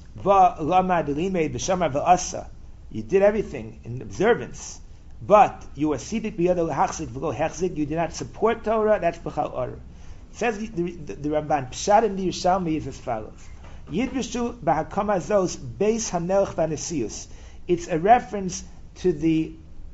you did everything in observance, but you were seated you did not support Torah, that's b'chal order. Says the Ramban, Pshat in the Yerushalmi is as follows. Yidrishu b'hakama zos beis hanelech v'anesius. It's a reference to the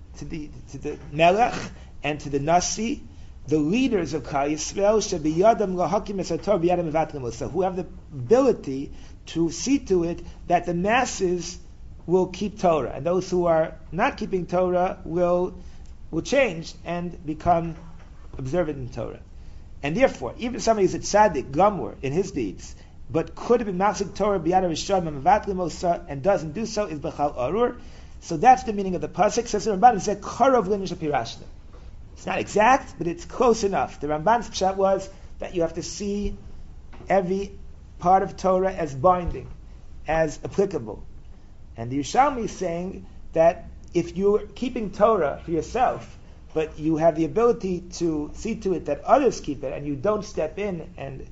Melech and to the Nasi, the leaders of Klal Yisrael, shebiyadam lahakim es haTorah biyadam mevatlim osa, who have the ability to see to it that the masses will keep Torah, and those who are not keeping Torah will change and become observant in Torah. And therefore, even somebody who's a tzaddik, gamur, in his deeds, but could have been machzik Torah biyad rishon mevatlim osa and doesn't do so, is b'chal arur. So that's the meaning of the pasuk. Says the Ramban, it's karov linish pirashna. It's not exact, but it's close enough. The Ramban's pshat was that you have to see every part of Torah as binding, as applicable. And the Yerushalmi is saying that if you're keeping Torah for yourself, but you have the ability to see to it that others keep it, and you don't step in and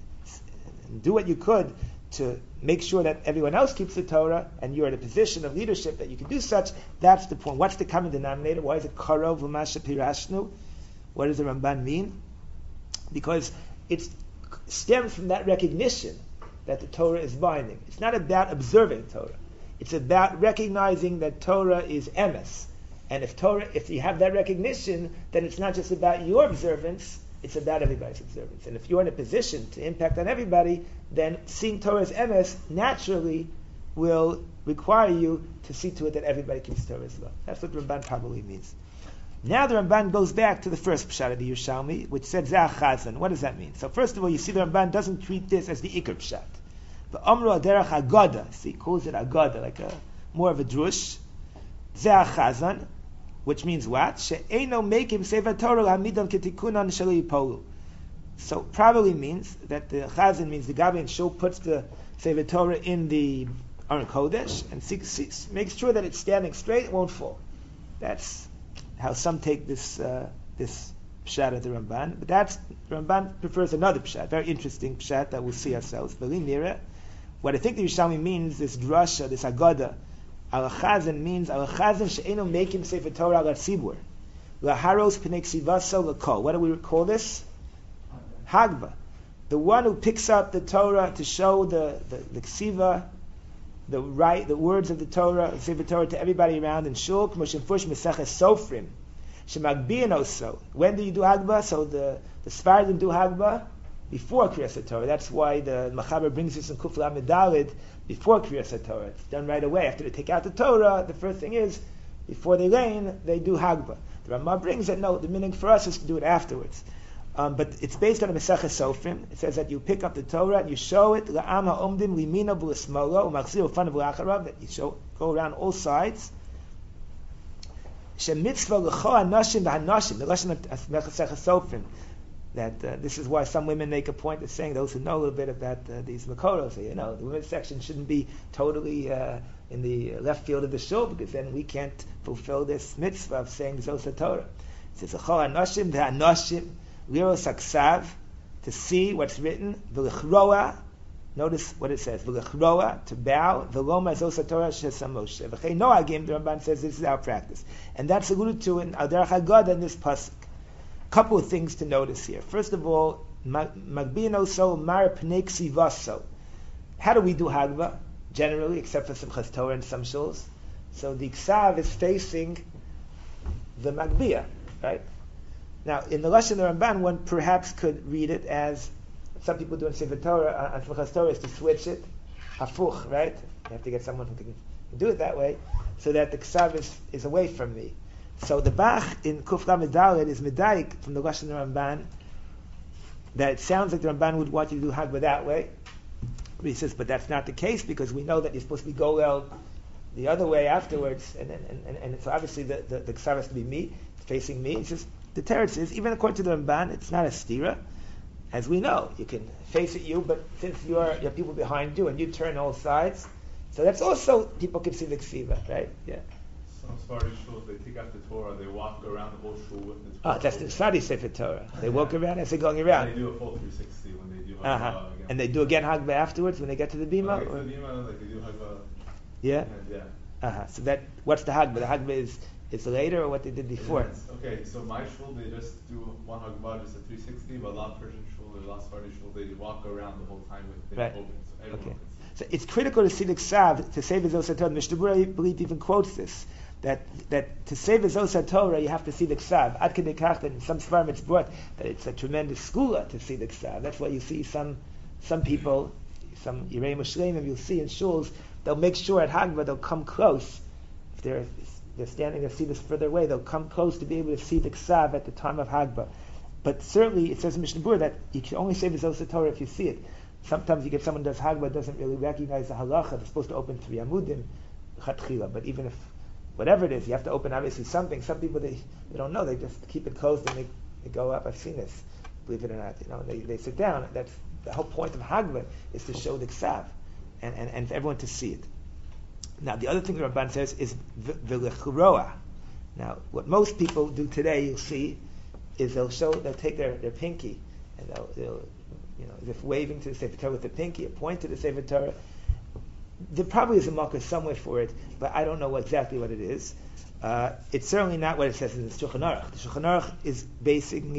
do what you could to make sure that everyone else keeps the Torah, and you're in a position of leadership that you can do such, that's the point. What's the common denominator? Why is it karov l'masha pirashnu? What does the Ramban mean? Because it stems from that recognition that the Torah is binding. It's not about observing Torah. It's about recognizing that Torah is emes. And if you have that recognition, then it's not just about your observance, it's about everybody's observance. And if you're in a position to impact on everybody, then seeing Torah as emes naturally will require you to see to it that everybody keeps Torah as well. That's what Ramban probably means. Now the Ramban goes back to the first pshat of the Yerushalmi, which said Zeh HaChazan. What does that mean? So first of all, you see the Ramban doesn't treat this as the Iker pshat. But Amru Aderech Agada, so he calls it Agada, like more of a drush. Zeh HaChazan, which means what? She'eino mekim sefer Torah l'hamidam ketikunan shelo yipolu. So probably means that the Chazan means the Gabi and Shul puts the sefer Torah in the Aron Kodesh and makes sure that it's standing straight, it won't fall. That's how some take this pshat of the Ramban, but the Ramban prefers another pshat, very interesting pshat that we'll see ourselves. Beli Mira, what I think the Yerushalmi means, this drasha, this agada, al chazan means al chazan she'eno making sefer Torah al tzibur, laharos p'nei ksivaso lakol. What do we call this? Hagba, the one who picks up the Torah to show the ksiva, the words of the Torah, the Sefer Torah to everybody around in Shul, K'moshem Fush Meseches Sofrim, Shemagbiyan also. When do you do Hagba? So the Sfardim do Hagba before Kriyas Torah. That's why the Machaber brings this in Kuf Lamed Daled before Kriyas Torah. It's done right away. After they take out the Torah, the first thing is, before they lein, they do Hagba. The Ramah brings that, no, the meaning for us is to do it afterwards. But it's based on a Meseches Sofrim. It says that you pick up the Torah and you show it la'am ha'omdim limina v'lismolo u'machzir ufanav v'acharav, that you go around all sides. Shemitzvah l'cho hanashim v'hanashim, the lesson of Meseches Sofrim. That this is why some women make a point of saying, those who know a little bit about these makoros, say, the women's section shouldn't be totally in the left field of the shul, because then we can't fulfill this mitzvah of saying Zos HaTorah. It says l'cho hanashim v'hanashim. Liro saksav, to see what's written, v'lichroa, notice what it says, v'lichroa, to bow, v'loma zos haTorah shesam Moshe. V'chei noagim, the Ramban says this is our practice. And that's alluded to in Al Derech Haggadah in this pasuk. Couple of things to notice here. First of all, magbino so mar pnei ksivaso. How do we do Hagba? Generally, except for Simchas Torah and some shuls. So the Ksav is facing the Magbiyah, right? Now, in the Lashon of the Ramban, one perhaps could read it as, some people do in Sefer Torah, on Simchas Torah, is to switch it, hafuch, right? You have to get someone who can do it that way, so that the Ksav is away from me. So the Bach in Kuf Lamed Dalet is Medaik from the Lashon of the Ramban, that it sounds like the Ramban would want you to do Hagba that way. But he says, but that's not the case, because we know that you're supposed to be Golel the other way afterwards, and so obviously the Ksav has to be me, facing me. He says, the teretz is, even according to the Ramban, it's not a stira. As we know, you can face at you, but since you have people behind you and you turn all sides, so that's also, people can see the ksiva, right? Yeah. Some Sephardi shuls, they take out the Torah, they walk around the whole shul with this. That's the Sephardi Sefer Torah. They walk around as they're going around. And they do a full 360 when they do Hagba again. And they do again Hagba afterwards when they get to the Bima? Get to the Bima, like they do Hagba. Yeah? Yeah. So that, what's the Hagba? The Hagba is later or what they did before? Okay, so my shul, they just do one Hagba, just a 360, but a lot of Persian shul, a lot of Sephardi shul, they walk around the whole time with things open, so everyone can see. So it's critical to see the Ksav, to say V'zos HaTorah. Mishnah Berurah, I believe, even quotes this, that to say V'zos HaTorah, you have to see the Ksav. Ad Kedei Kach, that in some Svarim it's brought that it's a tremendous skula to see the Ksav. That's why you see some people, some Yirei Mushleimim, you'll see in shuls, they'll make sure at Hagba they'll come close. If they're standing to see this further away, they'll come close to be able to see the Ksav at the time of Hagba. But certainly, it says in Mishnah Berurah that you can only say V'zos HaTorah if you see it. Sometimes you get someone who does Hagba, doesn't really recognize the halacha. They're supposed to open 3 amudim, chatchila. But even if, whatever it is, you have to open obviously something. Some people, they don't know. They just keep it closed and they go up. I've seen this, believe it or not. They sit down. That's the whole point of Hagba, is to show the Ksav and for everyone to see it. Now, the other thing the Ramban says is v'lechroa. Now, what most people do today, you'll see, is they'll take their pinky and they'll as if waving to the Sefer Torah with the pinky, a point to the Sefer Torah. There probably is a marker somewhere for it, but I don't know exactly what it is. It's certainly not what it says in the Shulchan Aruch. The Shulchan Aruch is based on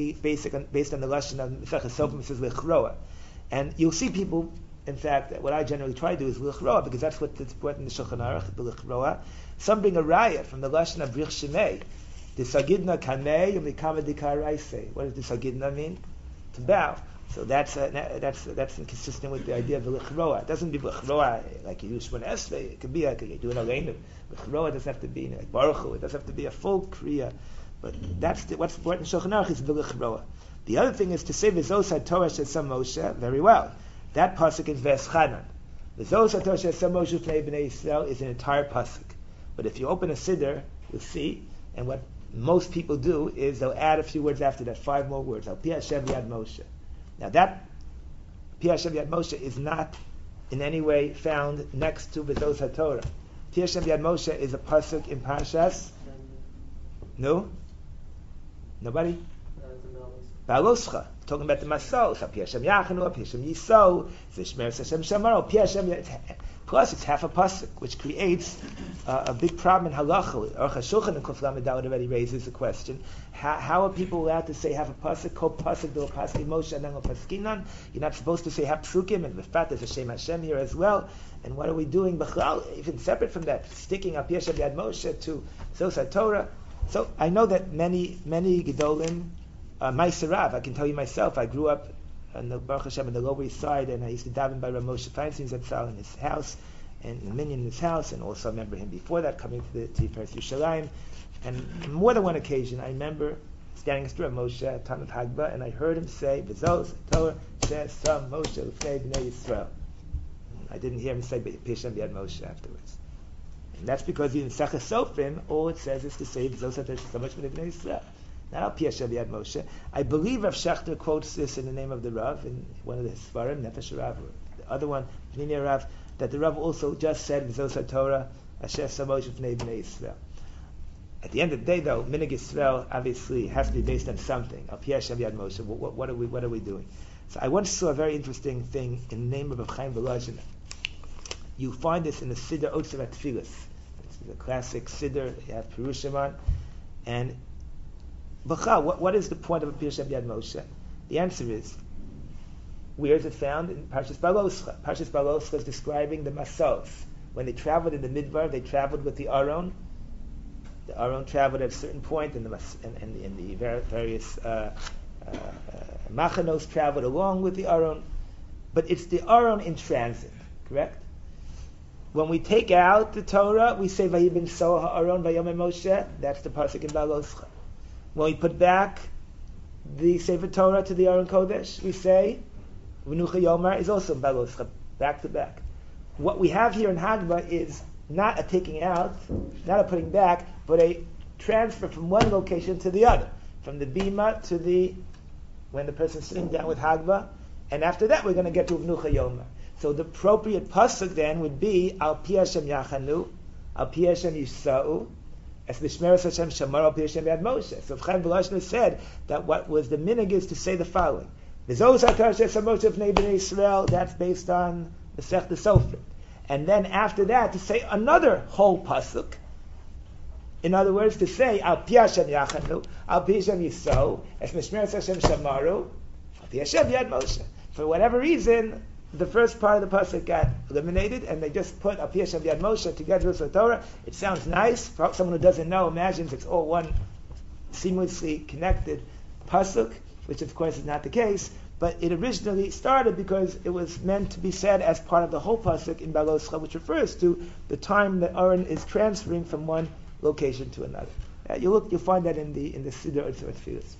the Lashon of Masechah Sofim. It says Lechroa, and you'll see people. In fact, what I generally try to do is Lechroa, because that's what's brought in the Shulchan Aruch, the Lechroa. Some bring a raya from the Lashon of Brich Shemei. The Sagidna Kamei Umikama Dikaraise. What does the Sagidna mean? To bow. So that's inconsistent with the idea of the Lechroa. It doesn't be Lechroa like you do Shmon Esrei. It could be like you do an Aleinu. Lechroa doesn't have to be like Baruch Hu. It doesn't have to be a full Kriya. But what's brought in Shulchan Aruch is the Lechroa. The other thing is to say V'zos HaTorah Shesam Moshe very well. That pasuk is V'eschanan. V'zos HaTorah Shesam Moshe Pnei Bnei Yisrael is an entire pasuk. But if you open a siddur, you'll see, and what most people do is they'll add a few words after that, 5 more words. Al Pi Hashem Yad Moshe. Now that Pi Hashem Yad Moshe is not in any way found next to V'zos HaTorah. Pi Hashem Yad Moshe is a pasuk in Parshas. No? Nobody? Ba'aloscha. Talking about the Masol. Pi Hashem Yachanu, Pi Hashem Yisou, Zishmer Hashem Shamaro, Pi Hashem. Plus, it's half a pasuk, which creates a big problem in halacha. Aruch HaShulchan in Kuf Lamed Dalet already raises the question: how are people allowed to say half a pasuk? Kol pasuk do pasuk Moshe and lo paskinan. You're not supposed to say half psukim, and the fact there's a Shem Hashem here as well. And what are we doing? B'chlal, even separate from that, sticking up Yeshav Yad Moshe to V'zos HaTorah. So I know that many gedolim, Maiserav, I can tell you myself. I grew up on the Baruch Hashem on the Lower East Side, and I used to daven by Rav Moshe Feinstein Zatzal in his house, and the minyan in his house, and also I remember him before that coming to Tiferet Yerushalayim. And on more than one occasion, I remember standing next to Rav Moshe at time of Hagba, and I heard him say, "V'zos Torah Shesam Moshe L'fnei Bnei Yisrael." I didn't hear him say Pishem Yad Moshe afterwards, and that's because in Masechah Sofim, all it says is to say V'zos Torah Shesam Moshe L'fnei Bnei Yisrael. Not Al Pi Hashem Yad Moshe. I believe Rav Shechter quotes this in the name of the Rav in one of the Svarim, Nefesh Rav, or the other one, Pnimiyah Rav, that the Rav also just said V'zos HaTorah Asher Samoshe V'nei Bnei Yisrael. At the end of the day, though, Minhag Yisrael obviously has to be based on something. Al Pi Hashem Yad Moshe. What are we doing? So I once saw a very interesting thing in the name of Rav Chaim Volozhin. You find this in the Siddur Otzer HaTfilos. It's the classic Siddur. You have Pirushim on. And what is the point of a Pi Hashem Yad Moshe? The answer is, where is it found? In Parshas Baloscha. Parshas Baloscha is describing the Masos. When they traveled in the Midbar, they traveled with the Aron. The Aron traveled at a certain point, and the various Machanos traveled along with the Aron. But it's the Aron in transit, correct? When we take out the Torah, we say Vayibin Soa Ha'aron Vayomei Moshe. That's the pasuk in Baloscha. When we put back the Sefer Torah to the Aron Kodesh, we say V'nucha Yomar is also in Baloscha, back to back. What we have here in Hagba is not a taking out, not a putting back, but a transfer from one location to the other, from the bima to when the person's sitting down with Hagba, and after that we're going to get to V'nucha Yomar. So the appropriate pasuk then would be Al Pi Hashem Yachanu, Al Pi Hashem Yisa'u, as B'Shmeres Hashem Shamar Al Pi Hashem Yad Moshe. So Chaim Volozhin said that what was the minhag is to say the following: V'Zos HaTorah She'es Moshe B'nei Bnei Yisrael. That's based on the Masechta Sofrim. And then after that to say another whole pasuk. In other words, to say Al Pi Hashem Yachanu, Al Pi Hashem Yisa'u, as B'Shmeres Hashem Shamaru, Al Pi Hashem Yad Moshe. For whatever reason, the first part of the pasuk got eliminated, and they just put Al Pi Hashem Yad Moshe together with the Torah. It sounds nice. For someone who doesn't know, imagines it's all one seamlessly connected pasuk, which of course is not the case. But it originally started because it was meant to be said as part of the whole pasuk in Baloscha, which refers to the time that Aaron is transferring from one location to another. You'll find that in the Siddur Otzer HaTfilos.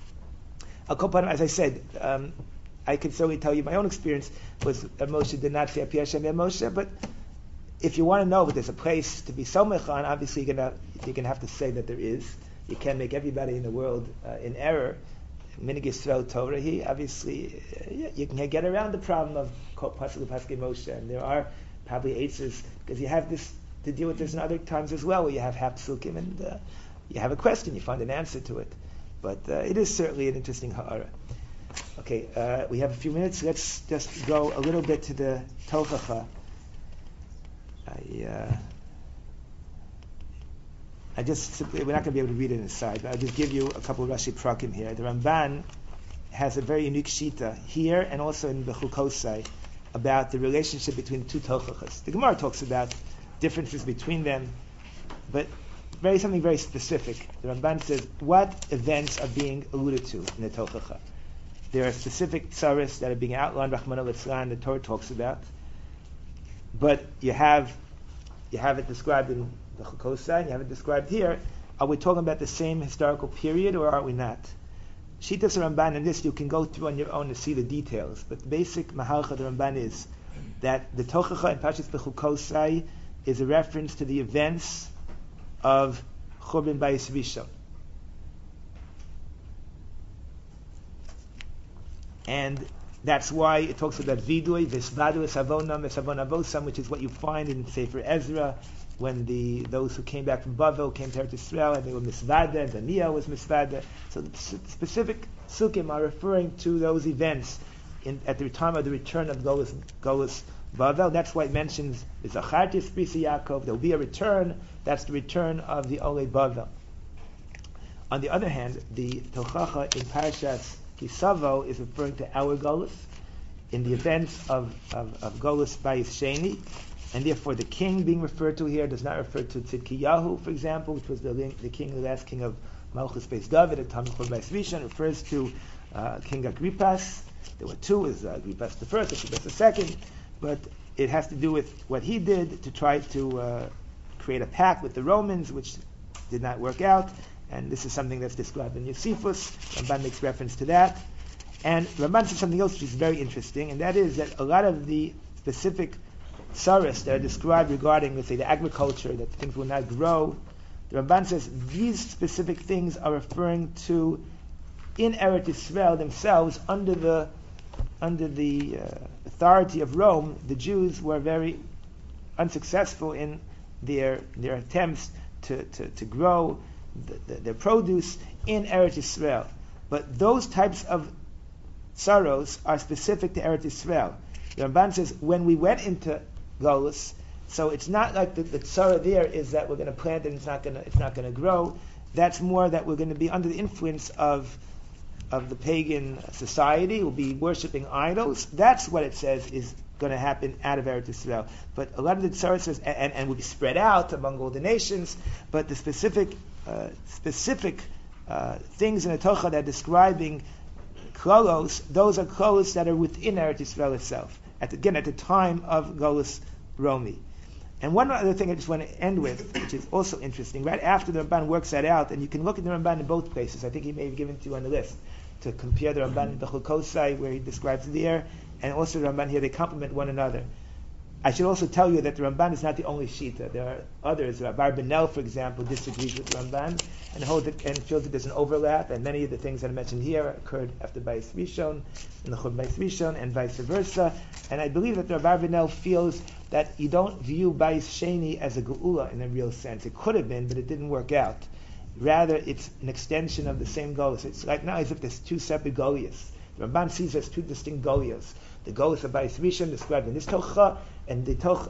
As I said, I can certainly tell you my own experience was that Moshe did not say Pi Hashem Yad Moshe, but if you want to know if there's a place to be somech on, obviously you're gonna have to say that there is. You can't make everybody in the world in error. Minhag Yisrael Torah, obviously you can get around the problem of pasuk Moshe, and there are probably answers because you have this to deal with this in other times as well, where you have hapsukim and you have a question, you find an answer to it. But it is certainly an interesting ha'ara. Okay, we have a few minutes. Let's just go a little bit to the Tochacha. I just simply, we're not going to be able to read it inside, but I'll just give you a couple of Rashi Prakim here. The Ramban has a very unique shita here and also in Bechukosai about the relationship between the two Tochachas. The Gemara talks about differences between them, but something very specific. The Ramban says, what events are being alluded to in the Tochacha? There are specific tzaris that are being outlined, Rachmana litzlan, the Torah talks about, but you have it described in the Chukosai, and you have it described here. Are we talking about the same historical period, or are we not? Shitas Ramban, and this you can go through on your own to see the details, but the basic mahalcha of the Ramban is that the Tochacha in Parshas Bechukosai is a reference to the events of Churban Bayis Rishon. And that's why it talks about vidui, visvadu, esavonam, esavon avosam, which is what you find in Sefer Ezra when those who came back from Bavel came to Eretz Yisrael and they were misvada, and Daniel was misvada. So the specific sukkim are referring to those events at the time of the return of Golus Bavel. That's why it mentions Zachartis Brisi Yaakov. There will be a return. That's the return of the Olei Bavel. On the other hand, the Tochacha in Parashas Kisavo is referring to our Golus in the events of Golus Bayis Sheni, and therefore the king being referred to here does not refer to Tzidkiyahu, for example, which was the last king of Malchus Beis David at time of Churban Bayis Rishon. It refers to King Agrippas. There were two, is Agrippas the first, Agrippas the second, but it has to do with what he did to try to create a pact with the Romans, which did not work out. And this is something that's described in Yosefus. Ramban makes reference to that. And Ramban says something else which is very interesting, and that is that a lot of the specific tzaras that are described regarding, let's say, the agriculture, that things will not grow, the Ramban says these specific things are referring to in Eretz Yisrael themselves, under the authority of Rome. The Jews were very unsuccessful in their attempts to grow their produce in Eretz Yisrael. But those types of sorrows are specific to Eretz Yisrael. The Ramban says when we went into Golus, so it's not like the sorrow there is that we're going to plant and it's not going to grow. That's more that we're going to be under the influence of the pagan society. We'll be worshiping idols. That's what it says is going to happen out of Eretz Yisrael. But a lot of the Tzara says, and will be spread out among all the nations. But the specific things in the Torah that are describing klolos, those are klolos that are within Eretz Yisrael itself. At the time of Golus Romi. And one other thing I just want to end with, which is also interesting, right after the Ramban works that out, and you can look at the Ramban in both places. I think he may have given to you on the list to compare the Ramban in the Chukosai, where he describes there, and also the Ramban here. They complement one another. I should also tell you that the Ramban is not the only Shita. There are others. Bar Benel, for example, disagrees with the Ramban and feels that there's an overlap, and many of the things that I mentioned here occurred after Bayis Rishon, in the Churban Bayis Rishon, and vice versa. And I believe that the Bar Benel feels that you don't view Bayis Sheni as a Geula in a real sense. It could have been, but it didn't work out. Rather, it's an extension of the same Golus. It's like now as if there's two separate Golias. The Ramban sees there's two distinct Golias. The Golus of Bayis Rishon described in this Tocha, and the Tocha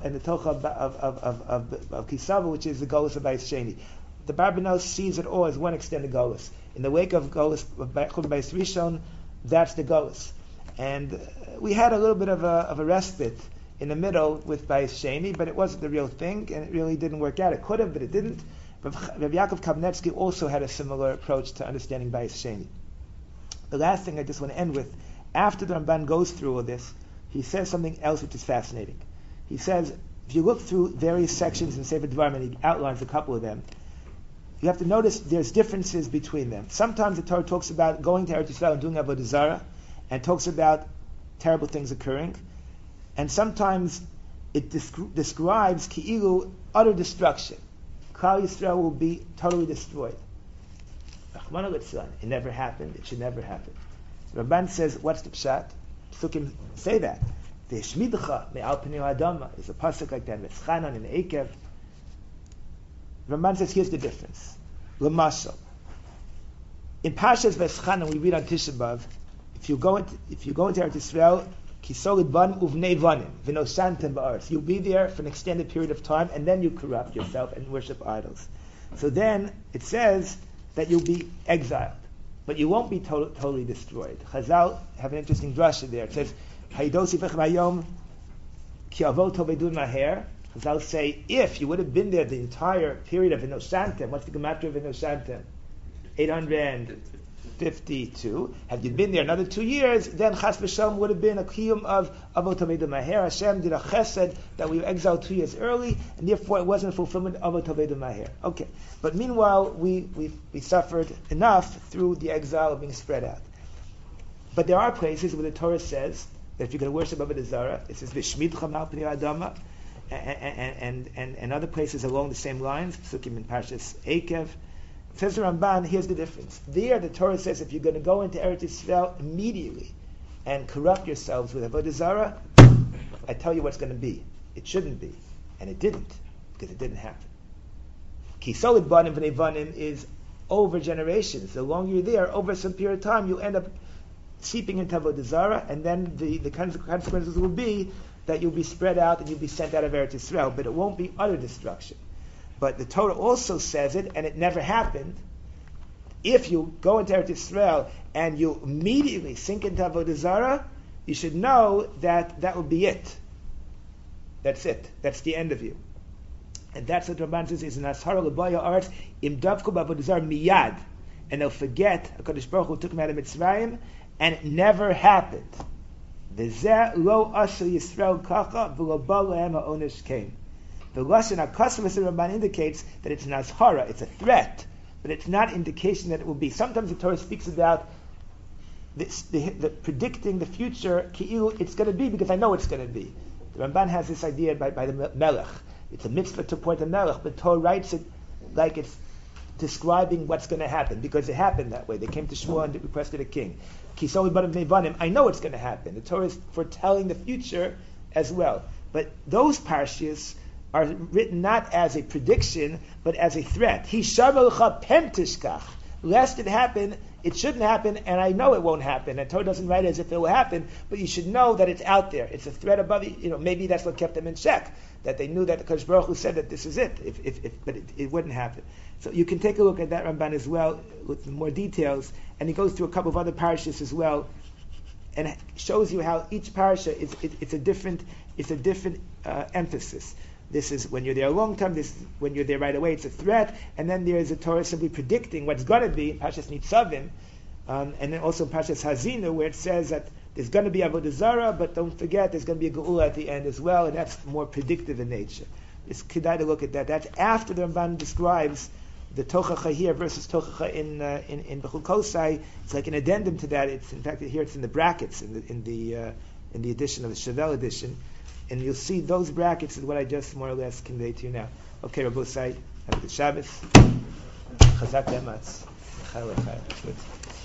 of Kisava, which is the Golus of Bayis Sheni. The Bar Benel sees it all as one extended Golus. In the wake of Golus of Bayis Rishon, that's the Golus. And we had a little bit of a respite in the middle with Bayis Sheni, but it wasn't the real thing, and it really didn't work out. It could have, but it didn't. Rabbi Yaakov Kamenetsky also had a similar approach to understanding Bayis Sheni. The last thing I just want to end with, after the Ramban goes through all this, he says something else which is fascinating. He says, if you look through various sections in Sefer Dvarim, and he outlines a couple of them, you have to notice there's differences between them. Sometimes the Torah talks about going to Eretz Yisrael and doing Avodah Zarah, and talks about terrible things occurring. And sometimes it describes Ki'ilu, utter destruction. Klal Yisrael will be totally destroyed. Rachmana litzlan, it never happened. It should never happen. Ramban says, what's the pshat? Psukim say that. Ve'eshmidcha me'al pnei adama. There's a pasuk like that. Ve'schanan and Ekev. Ramban says, here's the difference. L'masel. In Parshas Ve'schanan, we read on Tisha B'Av, if you go into Eretz Yisrael, kisolid ban uvnei vanim v'noshantem ba'aretz. You'll be there for an extended period of time, and then you corrupt yourself and worship idols. So then it says that you'll be exiled, but you won't be totally destroyed. Chazal have an interesting drasha there. It says, "Hayidosi v'chmayom ki avot tovedun maher." Chazal say, if you would have been there the entire period of Vinoshantem, what's the gematria of Vinoshantem? 852. Had you been there another 2 years, then Chas v'Shalom would have been a kiyum of Avot Tovedu Maher. Hashem did a chesed that we were exiled 2 years early, and therefore it wasn't a fulfillment of Avot Tovedu Maher. Okay, but meanwhile we suffered enough through the exile of being spread out. But there are places where the Torah says that if you're going to worship Avodah Zarah, it says V'shmidcha ma'al pnei adama, and other places along the same lines. Psukim in Parshas Ekev. Says the Ramban, here's the difference. There, the Torah says if you're going to go into Eretz Yisrael immediately and corrupt yourselves with Avodah Zarah, I tell you what's going to be. It shouldn't be. And it didn't, because it didn't happen. Ki solid banim v'nei banim is over generations. The longer you're there, over some period of time, you'll end up seeping into Avodah Zarah, and then the consequences will be that you'll be spread out and you'll be sent out of Eretz Yisrael, but it won't be utter destruction. But the Torah also says it, and it never happened. If you go into Eretz Yisrael and you immediately sink into Avodah Zarah, you should know that that will be it. That's it. That's the end of you. And that's what Ramban says is an Ashara L'Baya Aretz Im Davku B'Avodah Zarah Miyad. And they'll forget HaKadosh Baruch Hu took them out of Mitzrayim, and it never happened. V'zeh lo asher Yisrael kacha v'lo ba lehem ha'onesh came. The Lashon HaKasav of the Ramban indicates that it's an azhara, it's a threat, but it's not indication that it will be. Sometimes the Torah speaks about the predicting the future, ki'ilu, it's going to be because I know it's going to be. The Ramban has this idea by the Melech. It's a mitzvah to point the Melech, but Torah writes it like it's describing what's going to happen, because it happened that way. They came to Shmuel and requested a king. Kisoli b'anav nevanim, I know it's going to happen. The Torah is foretelling the future as well. But those parshas are written not as a prediction, but as a threat. He shamalcha pentishkach. Lest it happen, it shouldn't happen, and I know it won't happen. And Torah doesn't write it as if it will happen, but you should know that it's out there. It's a threat above you. You know, maybe that's what kept them in check, that they knew that the Kadosh Baruch Hu said that this is it, but it wouldn't happen. So you can take a look at that Ramban as well with more details, and he goes through a couple of other parashas as well, and shows you how each parasha it's a different emphasis. This is when you're there a long time. This is when you're there right away. It's a threat, and then there is a Torah simply predicting what's going to be. Parshas Nitzavim, and then also Parshas Hazinu, where it says that there's going to be Avodah Zarah, but don't forget there's going to be a Geula at the end as well, and that's more predictive in nature. It's kedai to look at that. That's after the Ramban describes the Tochacha here versus Tochacha in Bechul Kosai. It's like an addendum to that. It's in fact here it's in the brackets in the edition of the Chevelle edition. And you'll see those brackets is what I just more or less conveyed to you now. Okay, Rabosai, have a good Shabbos. Chazak Dematz.